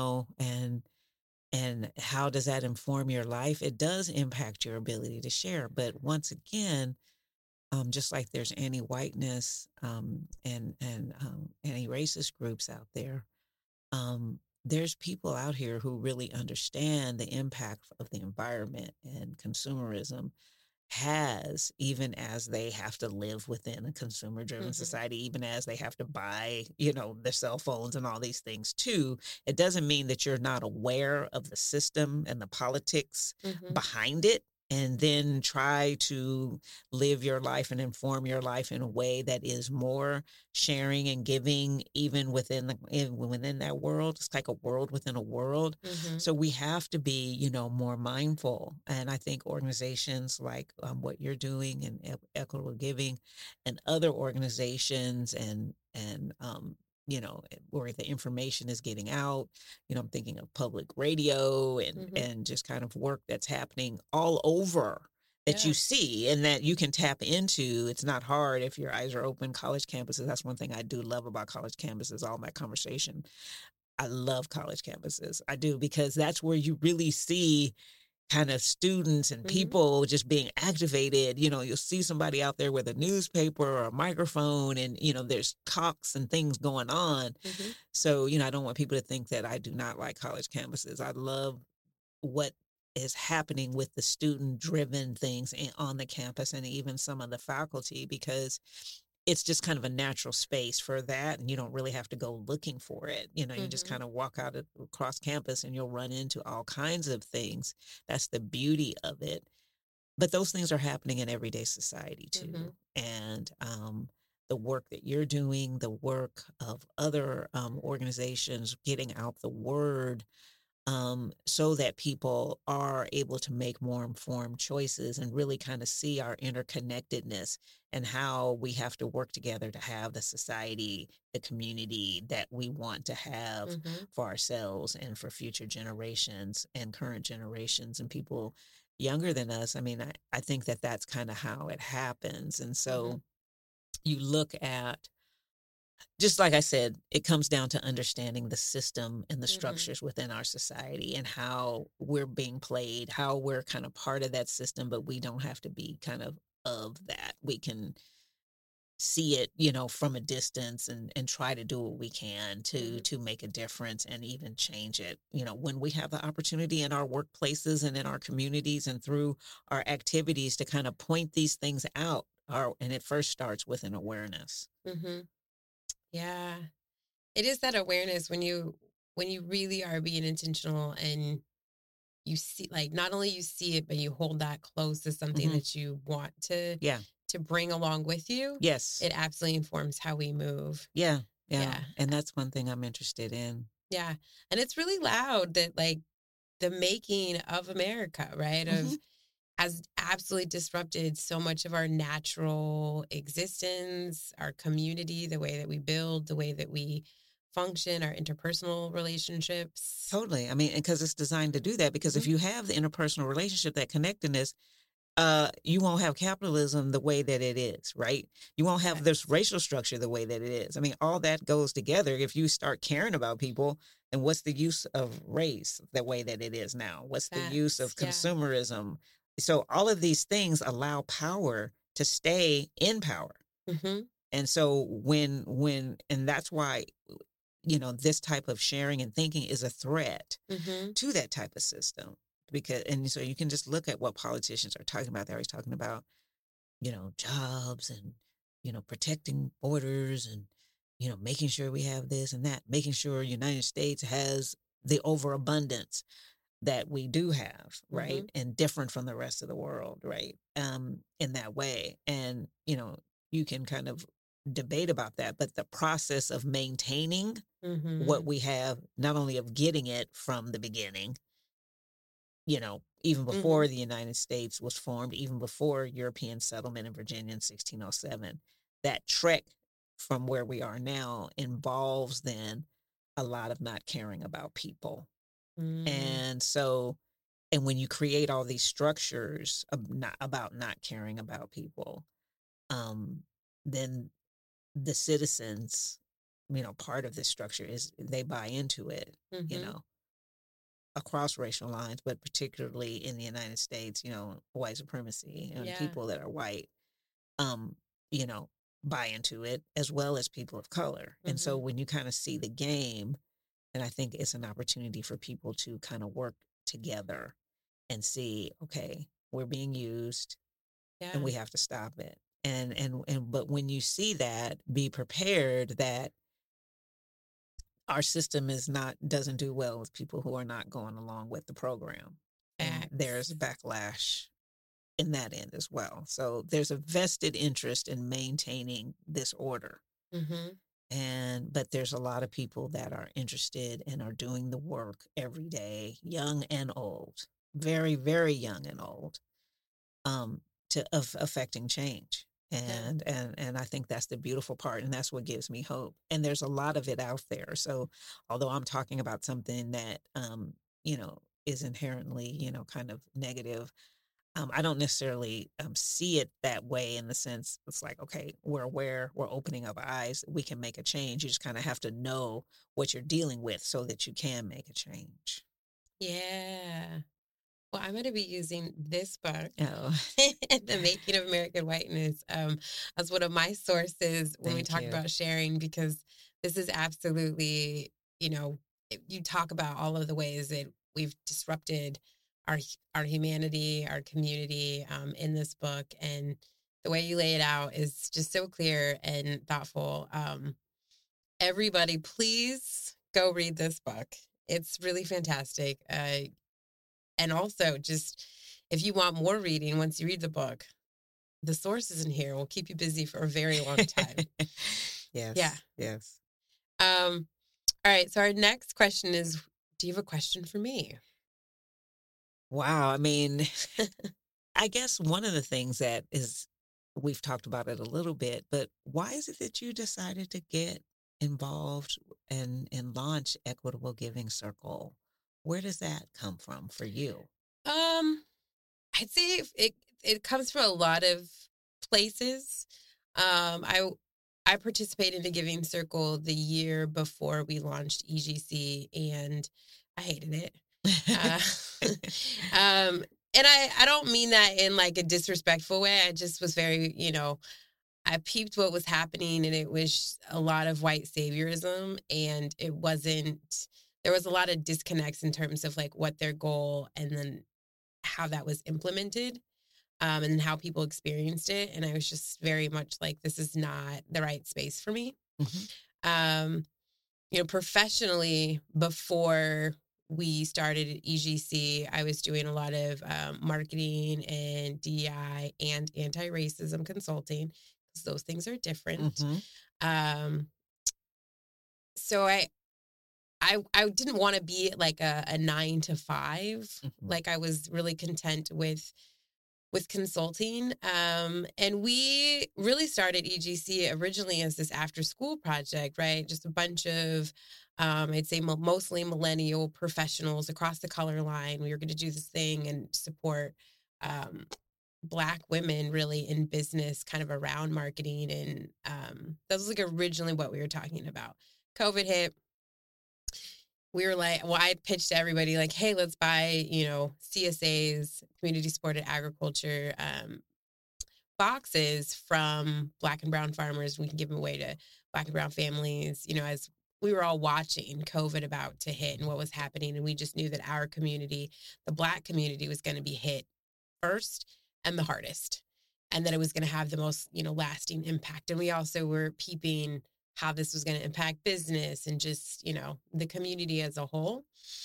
and how does that inform your life? It does impact your ability to share. But once again, just like there's anti-whiteness and anti-racist groups out there, there's people out here who really understand the impact of the environment and consumerism has, even as they have to live within a consumer-driven society, even as they have to buy, their cell phones and all these things too. It doesn't mean that you're not aware of the system and the politics behind it, and then try to live your life and inform your life in a way that is more sharing and giving, even within that world. It's like a world within a world. So we have to be, more mindful. And I think organizations like what you're doing and Equitable Giving and other organizations and where the information is getting out. I'm thinking of public radio and just kind of work that's happening all over that you see and that you can tap into. It's not hard if your eyes are open. College campuses, that's one thing I do love about college campuses, all my conversation. I love college campuses. I do, because that's where you really see kind of students and people just being activated. You'll see somebody out there with a newspaper or a microphone and, there's talks and things going on. So, I don't want people to think that I do not like college campuses. I love what is happening with the student driven things on the campus and even some of the faculty, because it's just kind of a natural space for that, and you don't really have to go looking for it. You just Mm-hmm. kind of walk out across campus and you'll run into all kinds of things. That's the beauty of it. But those things are happening in everyday society Mm-hmm. too. And the work that you're doing, the work of other organizations getting out the word, so that people are able to make more informed choices and really kind of see our interconnectedness and how we have to work together to have the society, the community that we want to have Mm-hmm. for ourselves and for future generations and current generations and people younger than us. I mean, I think that that's kind of how it happens. And Mm-hmm. so you look at, just like I said, it comes down to understanding the system and the Mm-hmm. structures within our society and how we're being played, how we're kind of part of that system, but we don't have to be kind of that. We can see it, from a distance and try to do what we can Mm-hmm. to make a difference and even change it. When we have the opportunity in our workplaces and in our communities and through our activities to kind of point these things out, and it first starts with an awareness. Mm-hmm. Yeah. It is that awareness when you really are being intentional and you see, like, not only you see it, but you hold that close to something Hmm. that you want to Yeah. bring along with you. Yes. It absolutely informs how we move. Yeah. Yeah. Yeah. And that's one thing I'm interested in. Yeah. And it's really loud that, like, the making of America, right? Hmm. Has absolutely disrupted so much of our natural existence, our community, the way that we build, the way that we function, our interpersonal relationships. Totally. I mean, because it's designed to do that. Because if Hmm. you have the interpersonal relationship, that connectedness, you won't have capitalism the way that it is, right? You won't have this Facts. racial structure the way that it is. I mean, all that goes together. If you start caring about people, and what's the use of race the way that it is now? What's the use Facts. of Yeah. consumerism? So all of these things allow power to stay in power. Hmm. And so and that's why, this type of sharing and thinking is a threat Hmm. to that type of system. And so you can just look at what politicians are talking about. They're always talking about, jobs and, protecting borders and, making sure we have this and that, making sure United States has the overabundance that we do have, Hmm. right? And different from the rest of the world, right? In that way. And, you can kind of debate about that, but the process of maintaining what Hmm. we have, not only of getting it from the beginning, even Hmm. before the United States was formed, even before European settlement in Virginia in 1607, that trek from where we are now involves then a lot of not caring about people. Hmm. And so, and when you create all these structures about not caring about people, um, then the citizens, part of this structure is they buy into it, you Hmm. know, across racial lines, but particularly in the United States, white supremacy and Yeah. people that are white, um, you know, buy into it as well as people of color. And so Hmm. when you kind of see the game, and I think it's an opportunity for people to kind of work together and see, okay, we're being used and Yeah. we have to stop it. But when you see that, be prepared that our system doesn't do well with people who are not going along with the program. And there's Facts. backlash in that end as well. So there's a vested interest in maintaining this order. Hmm. But there's a lot of people that are interested and are doing the work every day, young and old, very, very young and old, um, of affecting change. Yeah. And I think that's the beautiful part, and that's what gives me hope. And there's a lot of it out there. So although I'm talking about something that is inherently, kind of negative, I don't necessarily see it that way, in the sense it's like, okay, we're aware, we're opening up our eyes, we can make a change. You just kind of have to know what you're dealing with so that you can make a change. Yeah. Well, I'm going to be using this book, Oh, The Making of American Whiteness, as one of my sources when we thank talk you. about sharing, because this is absolutely, you talk about all of the ways that we've disrupted our humanity, our community, in this book, and The way you lay it out is just so clear and thoughtful. Everybody, please go read this book. It's really fantastic. And also, just if you want more reading, once you read the book, the sources in here will keep you busy for a very long time. Yes. Yeah. Yes. All right. So our next question is, do you have a question for me? Wow. I mean, I guess one of the things that is, we've talked about it a little bit, but why is it that you decided to get involved and launch Equitable Giving Circle? Where does that come from for you? I'd say it comes from a lot of places. I participated in a giving circle the year before we launched EGC, and I hated it. And I don't mean that in like a disrespectful way. I just was very, I peeped what was happening, and it was a lot of white saviorism, and there was a lot of disconnects in terms of like what their goal and then how that was implemented, and how people experienced it. And I was just very much like, this is not the right space for me. Mm-hmm. Professionally, before we started at EGC, I was doing a lot of marketing and DEI and anti-racism consulting, because those things are different. Mm-hmm. So I didn't want to be like a 9 to 5. Mm-hmm. Like, I was really content with consulting. And we really started EGC originally as this after school project, right? Just a bunch of, I'd say mostly millennial professionals across the color line. We were going to do this thing and support Black women really in business, kind of around marketing. And that was like originally what we were talking about. COVID hit. We were like, well, I pitched to everybody like, hey, let's buy, CSA's, community supported agriculture, boxes from Black and brown farmers. We can give them away to Black and brown families, as we were all watching COVID about to hit and what was happening. And we just knew that our community, the Black community, was going to be hit first and the hardest. And that it was going to have the most, lasting impact. And we also were peeping how this was going to impact business and just, the community as a whole.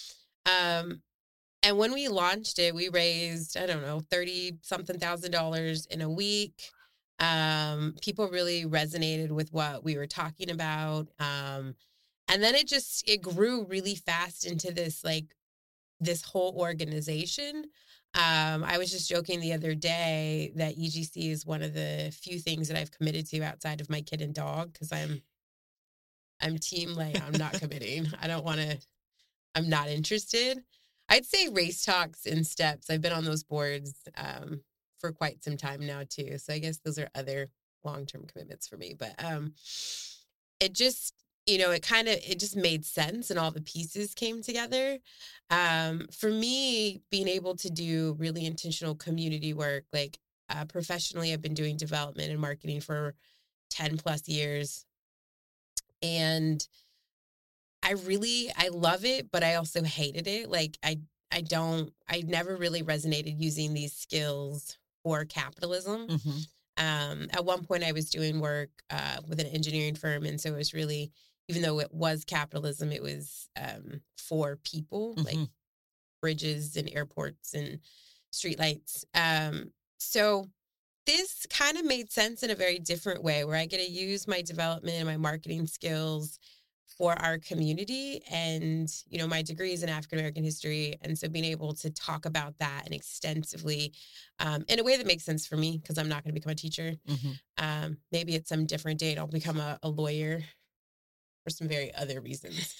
And when we launched it, we raised, I don't know, $30-something thousand in a week. People really resonated with what we were talking about. And then it grew really fast into this whole organization. I was just joking the other day that EGC is one of the few things that I've committed to outside of my kid and dog, because I'm team, like, I'm not committing. I'm not interested. I'd say Race Talks and Steps. I've been on those boards for quite some time now too. So I guess those are other long-term commitments for me. But it just, it just made sense, and all the pieces came together. For me, being able to do really intentional community work, like professionally, I've been doing development and marketing for 10 plus years. And I love it, but I also hated it. Like, I never really resonated using these skills for capitalism. Mm-hmm. At one point I was doing work with an engineering firm. And so it was really, even though it was capitalism, it was for people, mm-hmm. like bridges and airports and streetlights. So this kind of made sense in a very different way, where I get to use my development and my marketing skills for our community. And, my degree is in African American history. And so being able to talk about that and extensively in a way that makes sense for me, because I'm not going to become a teacher. Mm-hmm. Maybe at some different date, I'll become a lawyer for some very other reasons.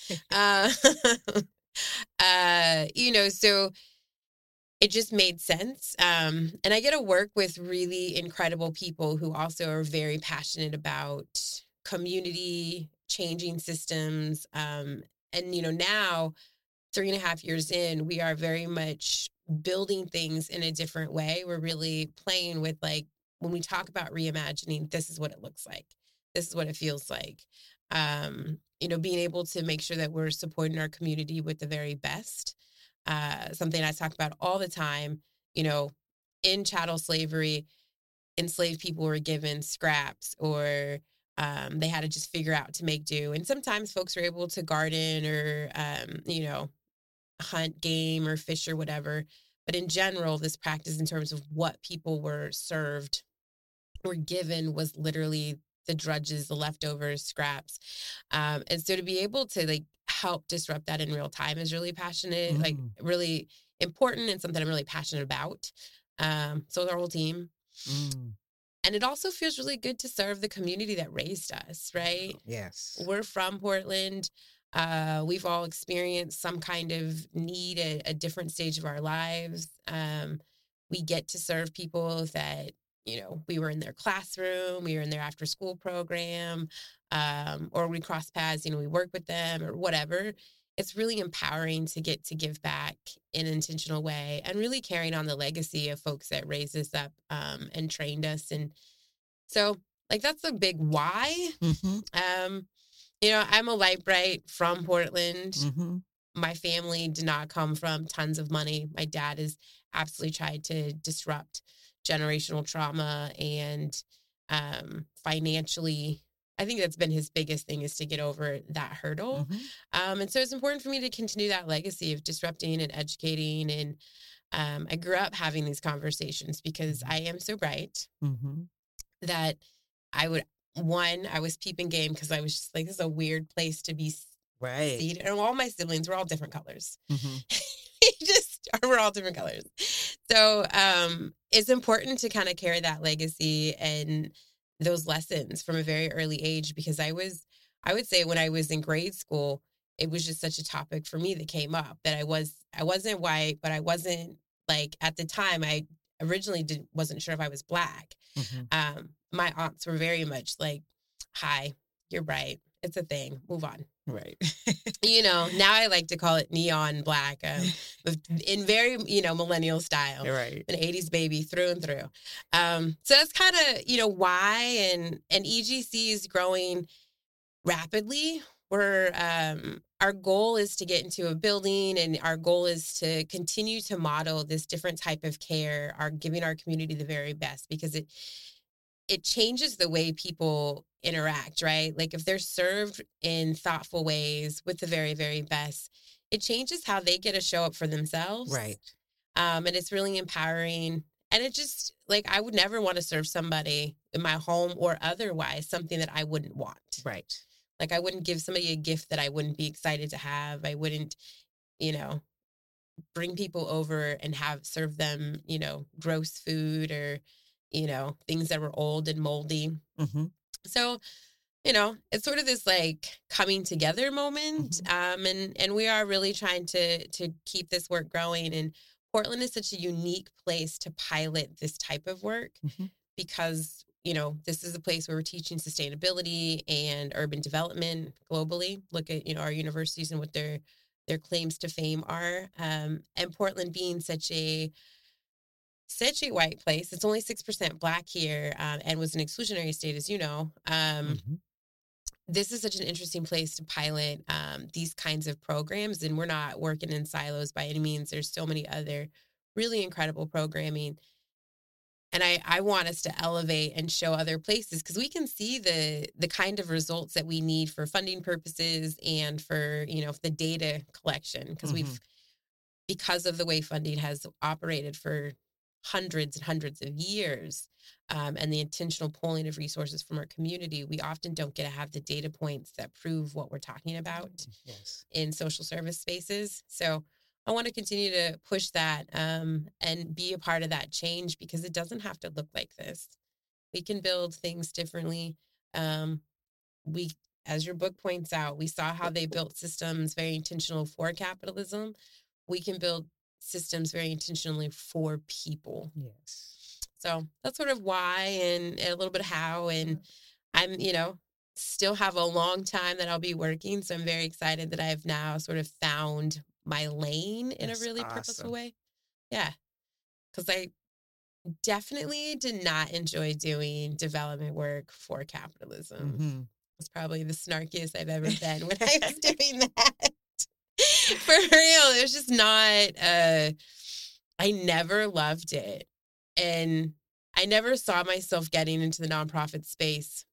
So it just made sense. And I get to work with really incredible people who also are very passionate about community, changing systems. And, now 3.5 years in, we are very much building things in a different way. We're really playing with, like, when we talk about reimagining, this is what it looks like. This is what it feels like. Being able to make sure that we're supporting our community with the very best. Something I talk about all the time, in chattel slavery, enslaved people were given scraps, or they had to just figure out to make do. And sometimes folks were able to garden or, hunt game or fish or whatever. But in general, this practice in terms of what people were served or given was literally the drudges, the leftovers, scraps. And so to be able to like help disrupt that in real time is really passionate, like really important, and something I'm really passionate about. So is our whole team. And it also feels really good to serve the community that raised us, right? Yes. We're from Portland. We've all experienced some kind of need at a different stage of our lives. We get to serve people that, we were in their classroom, we were in their after school program, or we cross paths, we work with them or whatever. It's really empowering to get to give back in an intentional way and really carrying on the legacy of folks that raised us up and trained us. And so, like, that's a big why. I'm a light bright from Portland. My family did not come from tons of money. My dad has absolutely tried to disrupt generational trauma and financially. I think that's been his biggest thing, is to get over that hurdle. And so it's important for me to continue that legacy of disrupting and educating. And I grew up having these conversations because I am so bright that I was peeping game because I was just like, this is a weird place to be seated. And all my siblings were all different colors. We're all different colors. So it's important to kind of carry that legacy and those lessons from a very early age, because I would say when I was in grade school, it was just such a topic for me that came up, that I wasn't white, but I wasn't, like, at the time, I originally wasn't sure if I was Black. My aunts were very much like, hi, you're bright. It's a thing. Move on. Right. Now I like to call it neon Black, in very, millennial style. Right. An 80s baby through and through. So that's kind of, why, and EGC is growing rapidly. Our goal is to get into a building, and our goal is to continue to model this different type of care, giving our community the very best, because it changes the way people interact, right? Like, if they're served in thoughtful ways with the very, very best, it changes how they get to show up for themselves. Right. And it's really empowering. And it just, like, I would never want to serve somebody in my home or otherwise something that I wouldn't want. Right. Like, I wouldn't give somebody a gift that I wouldn't be excited to have. I wouldn't, bring people over and serve them, gross food or, things that were old and moldy. So, it's sort of this, like, coming together moment. And we are really trying to keep this work growing. And Portland is such a unique place to pilot this type of work because, this is a place where we're teaching sustainability and urban development globally. Look at, our universities and what their claims to fame are. And Portland being such a white place. It's only 6% Black here, and was an exclusionary state, as you know. This is such an interesting place to pilot these kinds of programs, and we're not working in silos by any means. There's so many other really incredible programming, and I want us to elevate and show other places, because we can see the kind of results that we need for funding purposes and for the data collection, because because of the way funding has operated for hundreds and hundreds of years, and the intentional pulling of resources from our community, we often don't get to have the data points that prove what we're talking about in social service spaces. So I want to continue to push that and be a part of that change, because it doesn't have to look like this. We can build things differently. As your book points out, we saw how they built systems very intentional for capitalism. We can build systems very intentionally for people. Yes. So that's sort of why and a little bit of how. And I'm, still have a long time that I'll be working. So I'm very excited that I've now sort of found my lane in a really purposeful way. Yeah. Because I definitely did not enjoy doing development work for capitalism. It's probably the snarkiest I've ever been when I was doing that. For real, it was just not, I never loved it. And I never saw myself getting into the nonprofit space.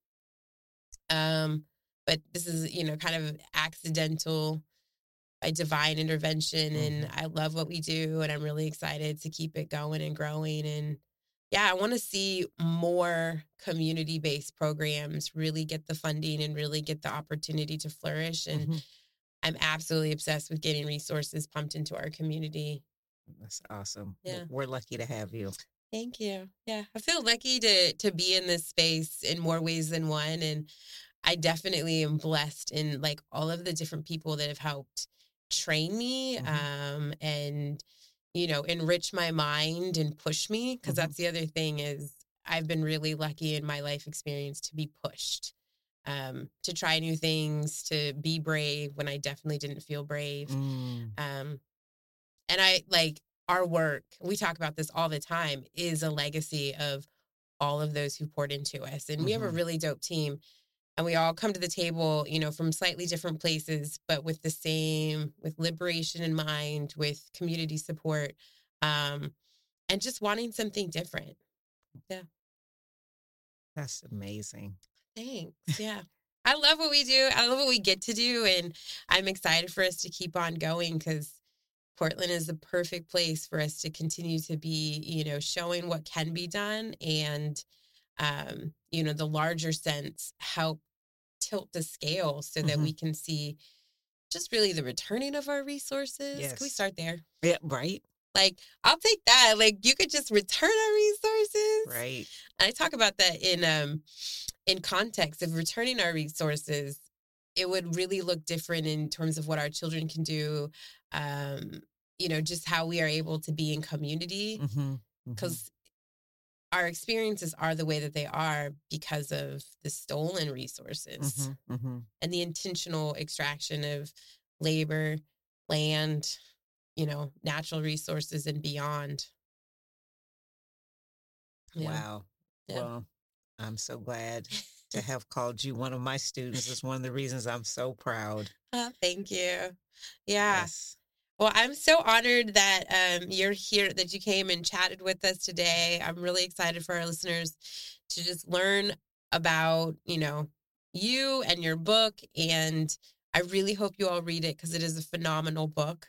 But this is, kind of accidental by divine intervention. And I love what we do. And I'm really excited to keep it going and growing. And yeah, I want to see more community-based programs really get the funding and really get the opportunity to flourish. And I'm absolutely obsessed with getting resources pumped into our community. That's awesome. Yeah. We're lucky to have you. Thank you. Yeah. I feel lucky to be in this space in more ways than one. And I definitely am blessed in like all of the different people that have helped train me and, enrich my mind and push me. Because that's the other thing is I've been really lucky in my life experience to be pushed, to try new things, to be brave when I definitely didn't feel brave. And I like our work, we talk about this all the time, is a legacy of all of those who poured into us. And we have a really dope team. And we all come to the table, from slightly different places, but with with liberation in mind, with community support, and just wanting something different. Yeah. That's amazing. Thanks. Yeah. I love what we do. I love what we get to do. And I'm excited for us to keep on going because Portland is the perfect place for us to continue to be, showing what can be done and, the larger sense, help tilt the scale so that we can see just really the returning of our resources. Yes. Can we start there? Yeah, right. Like, I'll take that. Like, you could just return our resources. Right. And I talk about that in context of returning our resources. It would really look different in terms of what our children can do. Just how we are able to be in community. Because our experiences are the way that they are because of the stolen resources and the intentional extraction of labor, land, natural resources and beyond. Yeah. Wow. Yeah. Well, I'm so glad to have called you one of my students. It's one of the reasons I'm so proud. Thank you. Yeah. Yes. Well, I'm so honored that you're here, that you came and chatted with us today. I'm really excited for our listeners to just learn about, you and your book. And I really hope you all read it because it is a phenomenal book.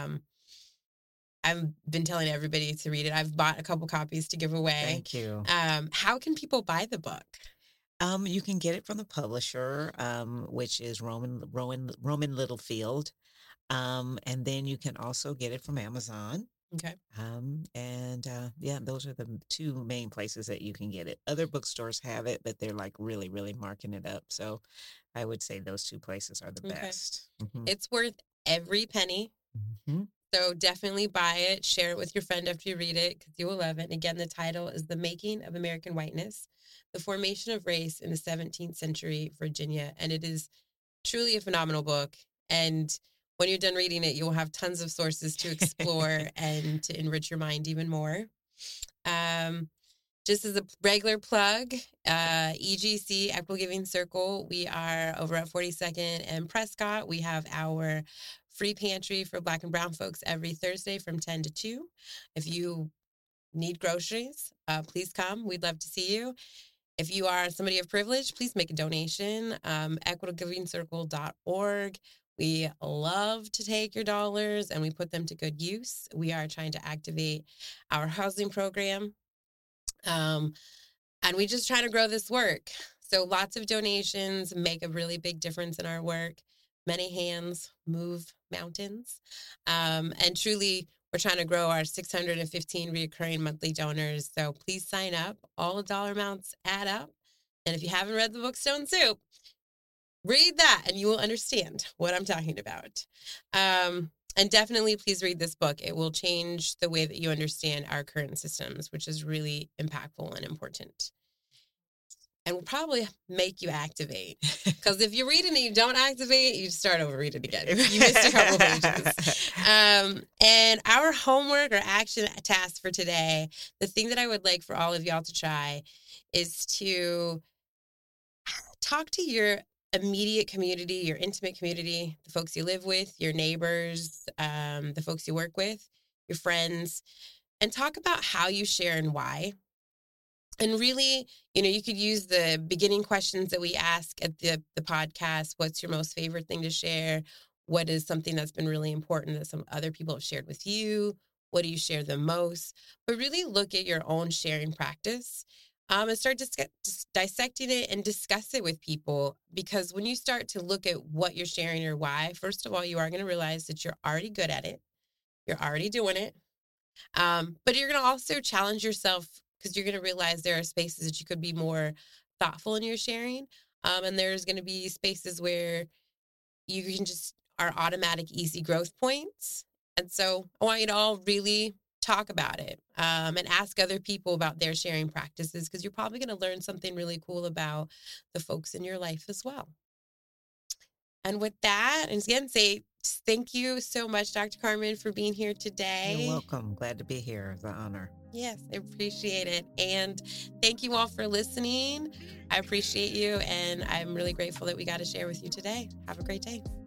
I've been telling everybody to read it. I've bought a couple copies to give away. Thank you. How can people buy the book? You can get it from the publisher, which is Rowman Littlefield. And then you can also get it from Amazon. Okay. Those are the two main places that you can get it. Other bookstores have it, but they're like really, really marking it up. So I would say those two places are the best. It's worth every penny. So definitely buy it, share it with your friend after you read it because you will love it. And again, the title is The Making of American Whiteness, The Formation of Race in the 17th Century Virginia. And it is truly a phenomenal book. And when you're done reading it, you'll have tons of sources to explore and to enrich your mind even more. Just as a regular plug, EGC, Equitable Giving Circle, we are over at 42nd and Prescott. We have our free pantry for Black and brown folks every Thursday from 10 to 2. If you need groceries, please come. We'd love to see you. If you are somebody of privilege, please make a donation. EquitableGivingCircle.org. We love to take your dollars and we put them to good use. We are trying to activate our housing program. And we just try to grow this work. So lots of donations make a really big difference in our work. Many hands move mountains. And truly, we're trying to grow our 615 recurring monthly donors. So please sign up. All the dollar amounts add up. And if you haven't read the book Stone Soup, read that and you will understand what I'm talking about. And definitely please read this book. It will change the way that you understand our current systems, which is really impactful and important. And will probably make you activate. Because if you read it and you don't activate, you start over read it again. You missed a couple pages. And our homework or action task for today, the thing that I would like for all of y'all to try is to talk to your immediate community, your intimate community, the folks you live with, your neighbors, the folks you work with, your friends, and talk about how you share and why. And really, you could use the beginning questions that we ask at the podcast. What's your most favorite thing to share? What is something that's been really important that some other people have shared with you? What do you share the most? But really look at your own sharing practice, and start just dissecting it and discuss it with people. Because when you start to look at what you're sharing or why, first of all, you are going to realize that you're already good at it. You're already doing it. But you're going to also challenge yourself, because you're going to realize there are spaces that you could be more thoughtful in your sharing. And there's going to be spaces where you can just are automatic, easy growth points. And so I want you to all really talk about it, and ask other people about their sharing practices, because you're probably going to learn something really cool about the folks in your life as well. And with that, and again, say thank you so much, Dr. Carmen, for being here today. You're welcome. Glad to be here. It's an honor. Yes, I appreciate it. And thank you all for listening. I appreciate you. And I'm really grateful that we got to share with you today. Have a great day.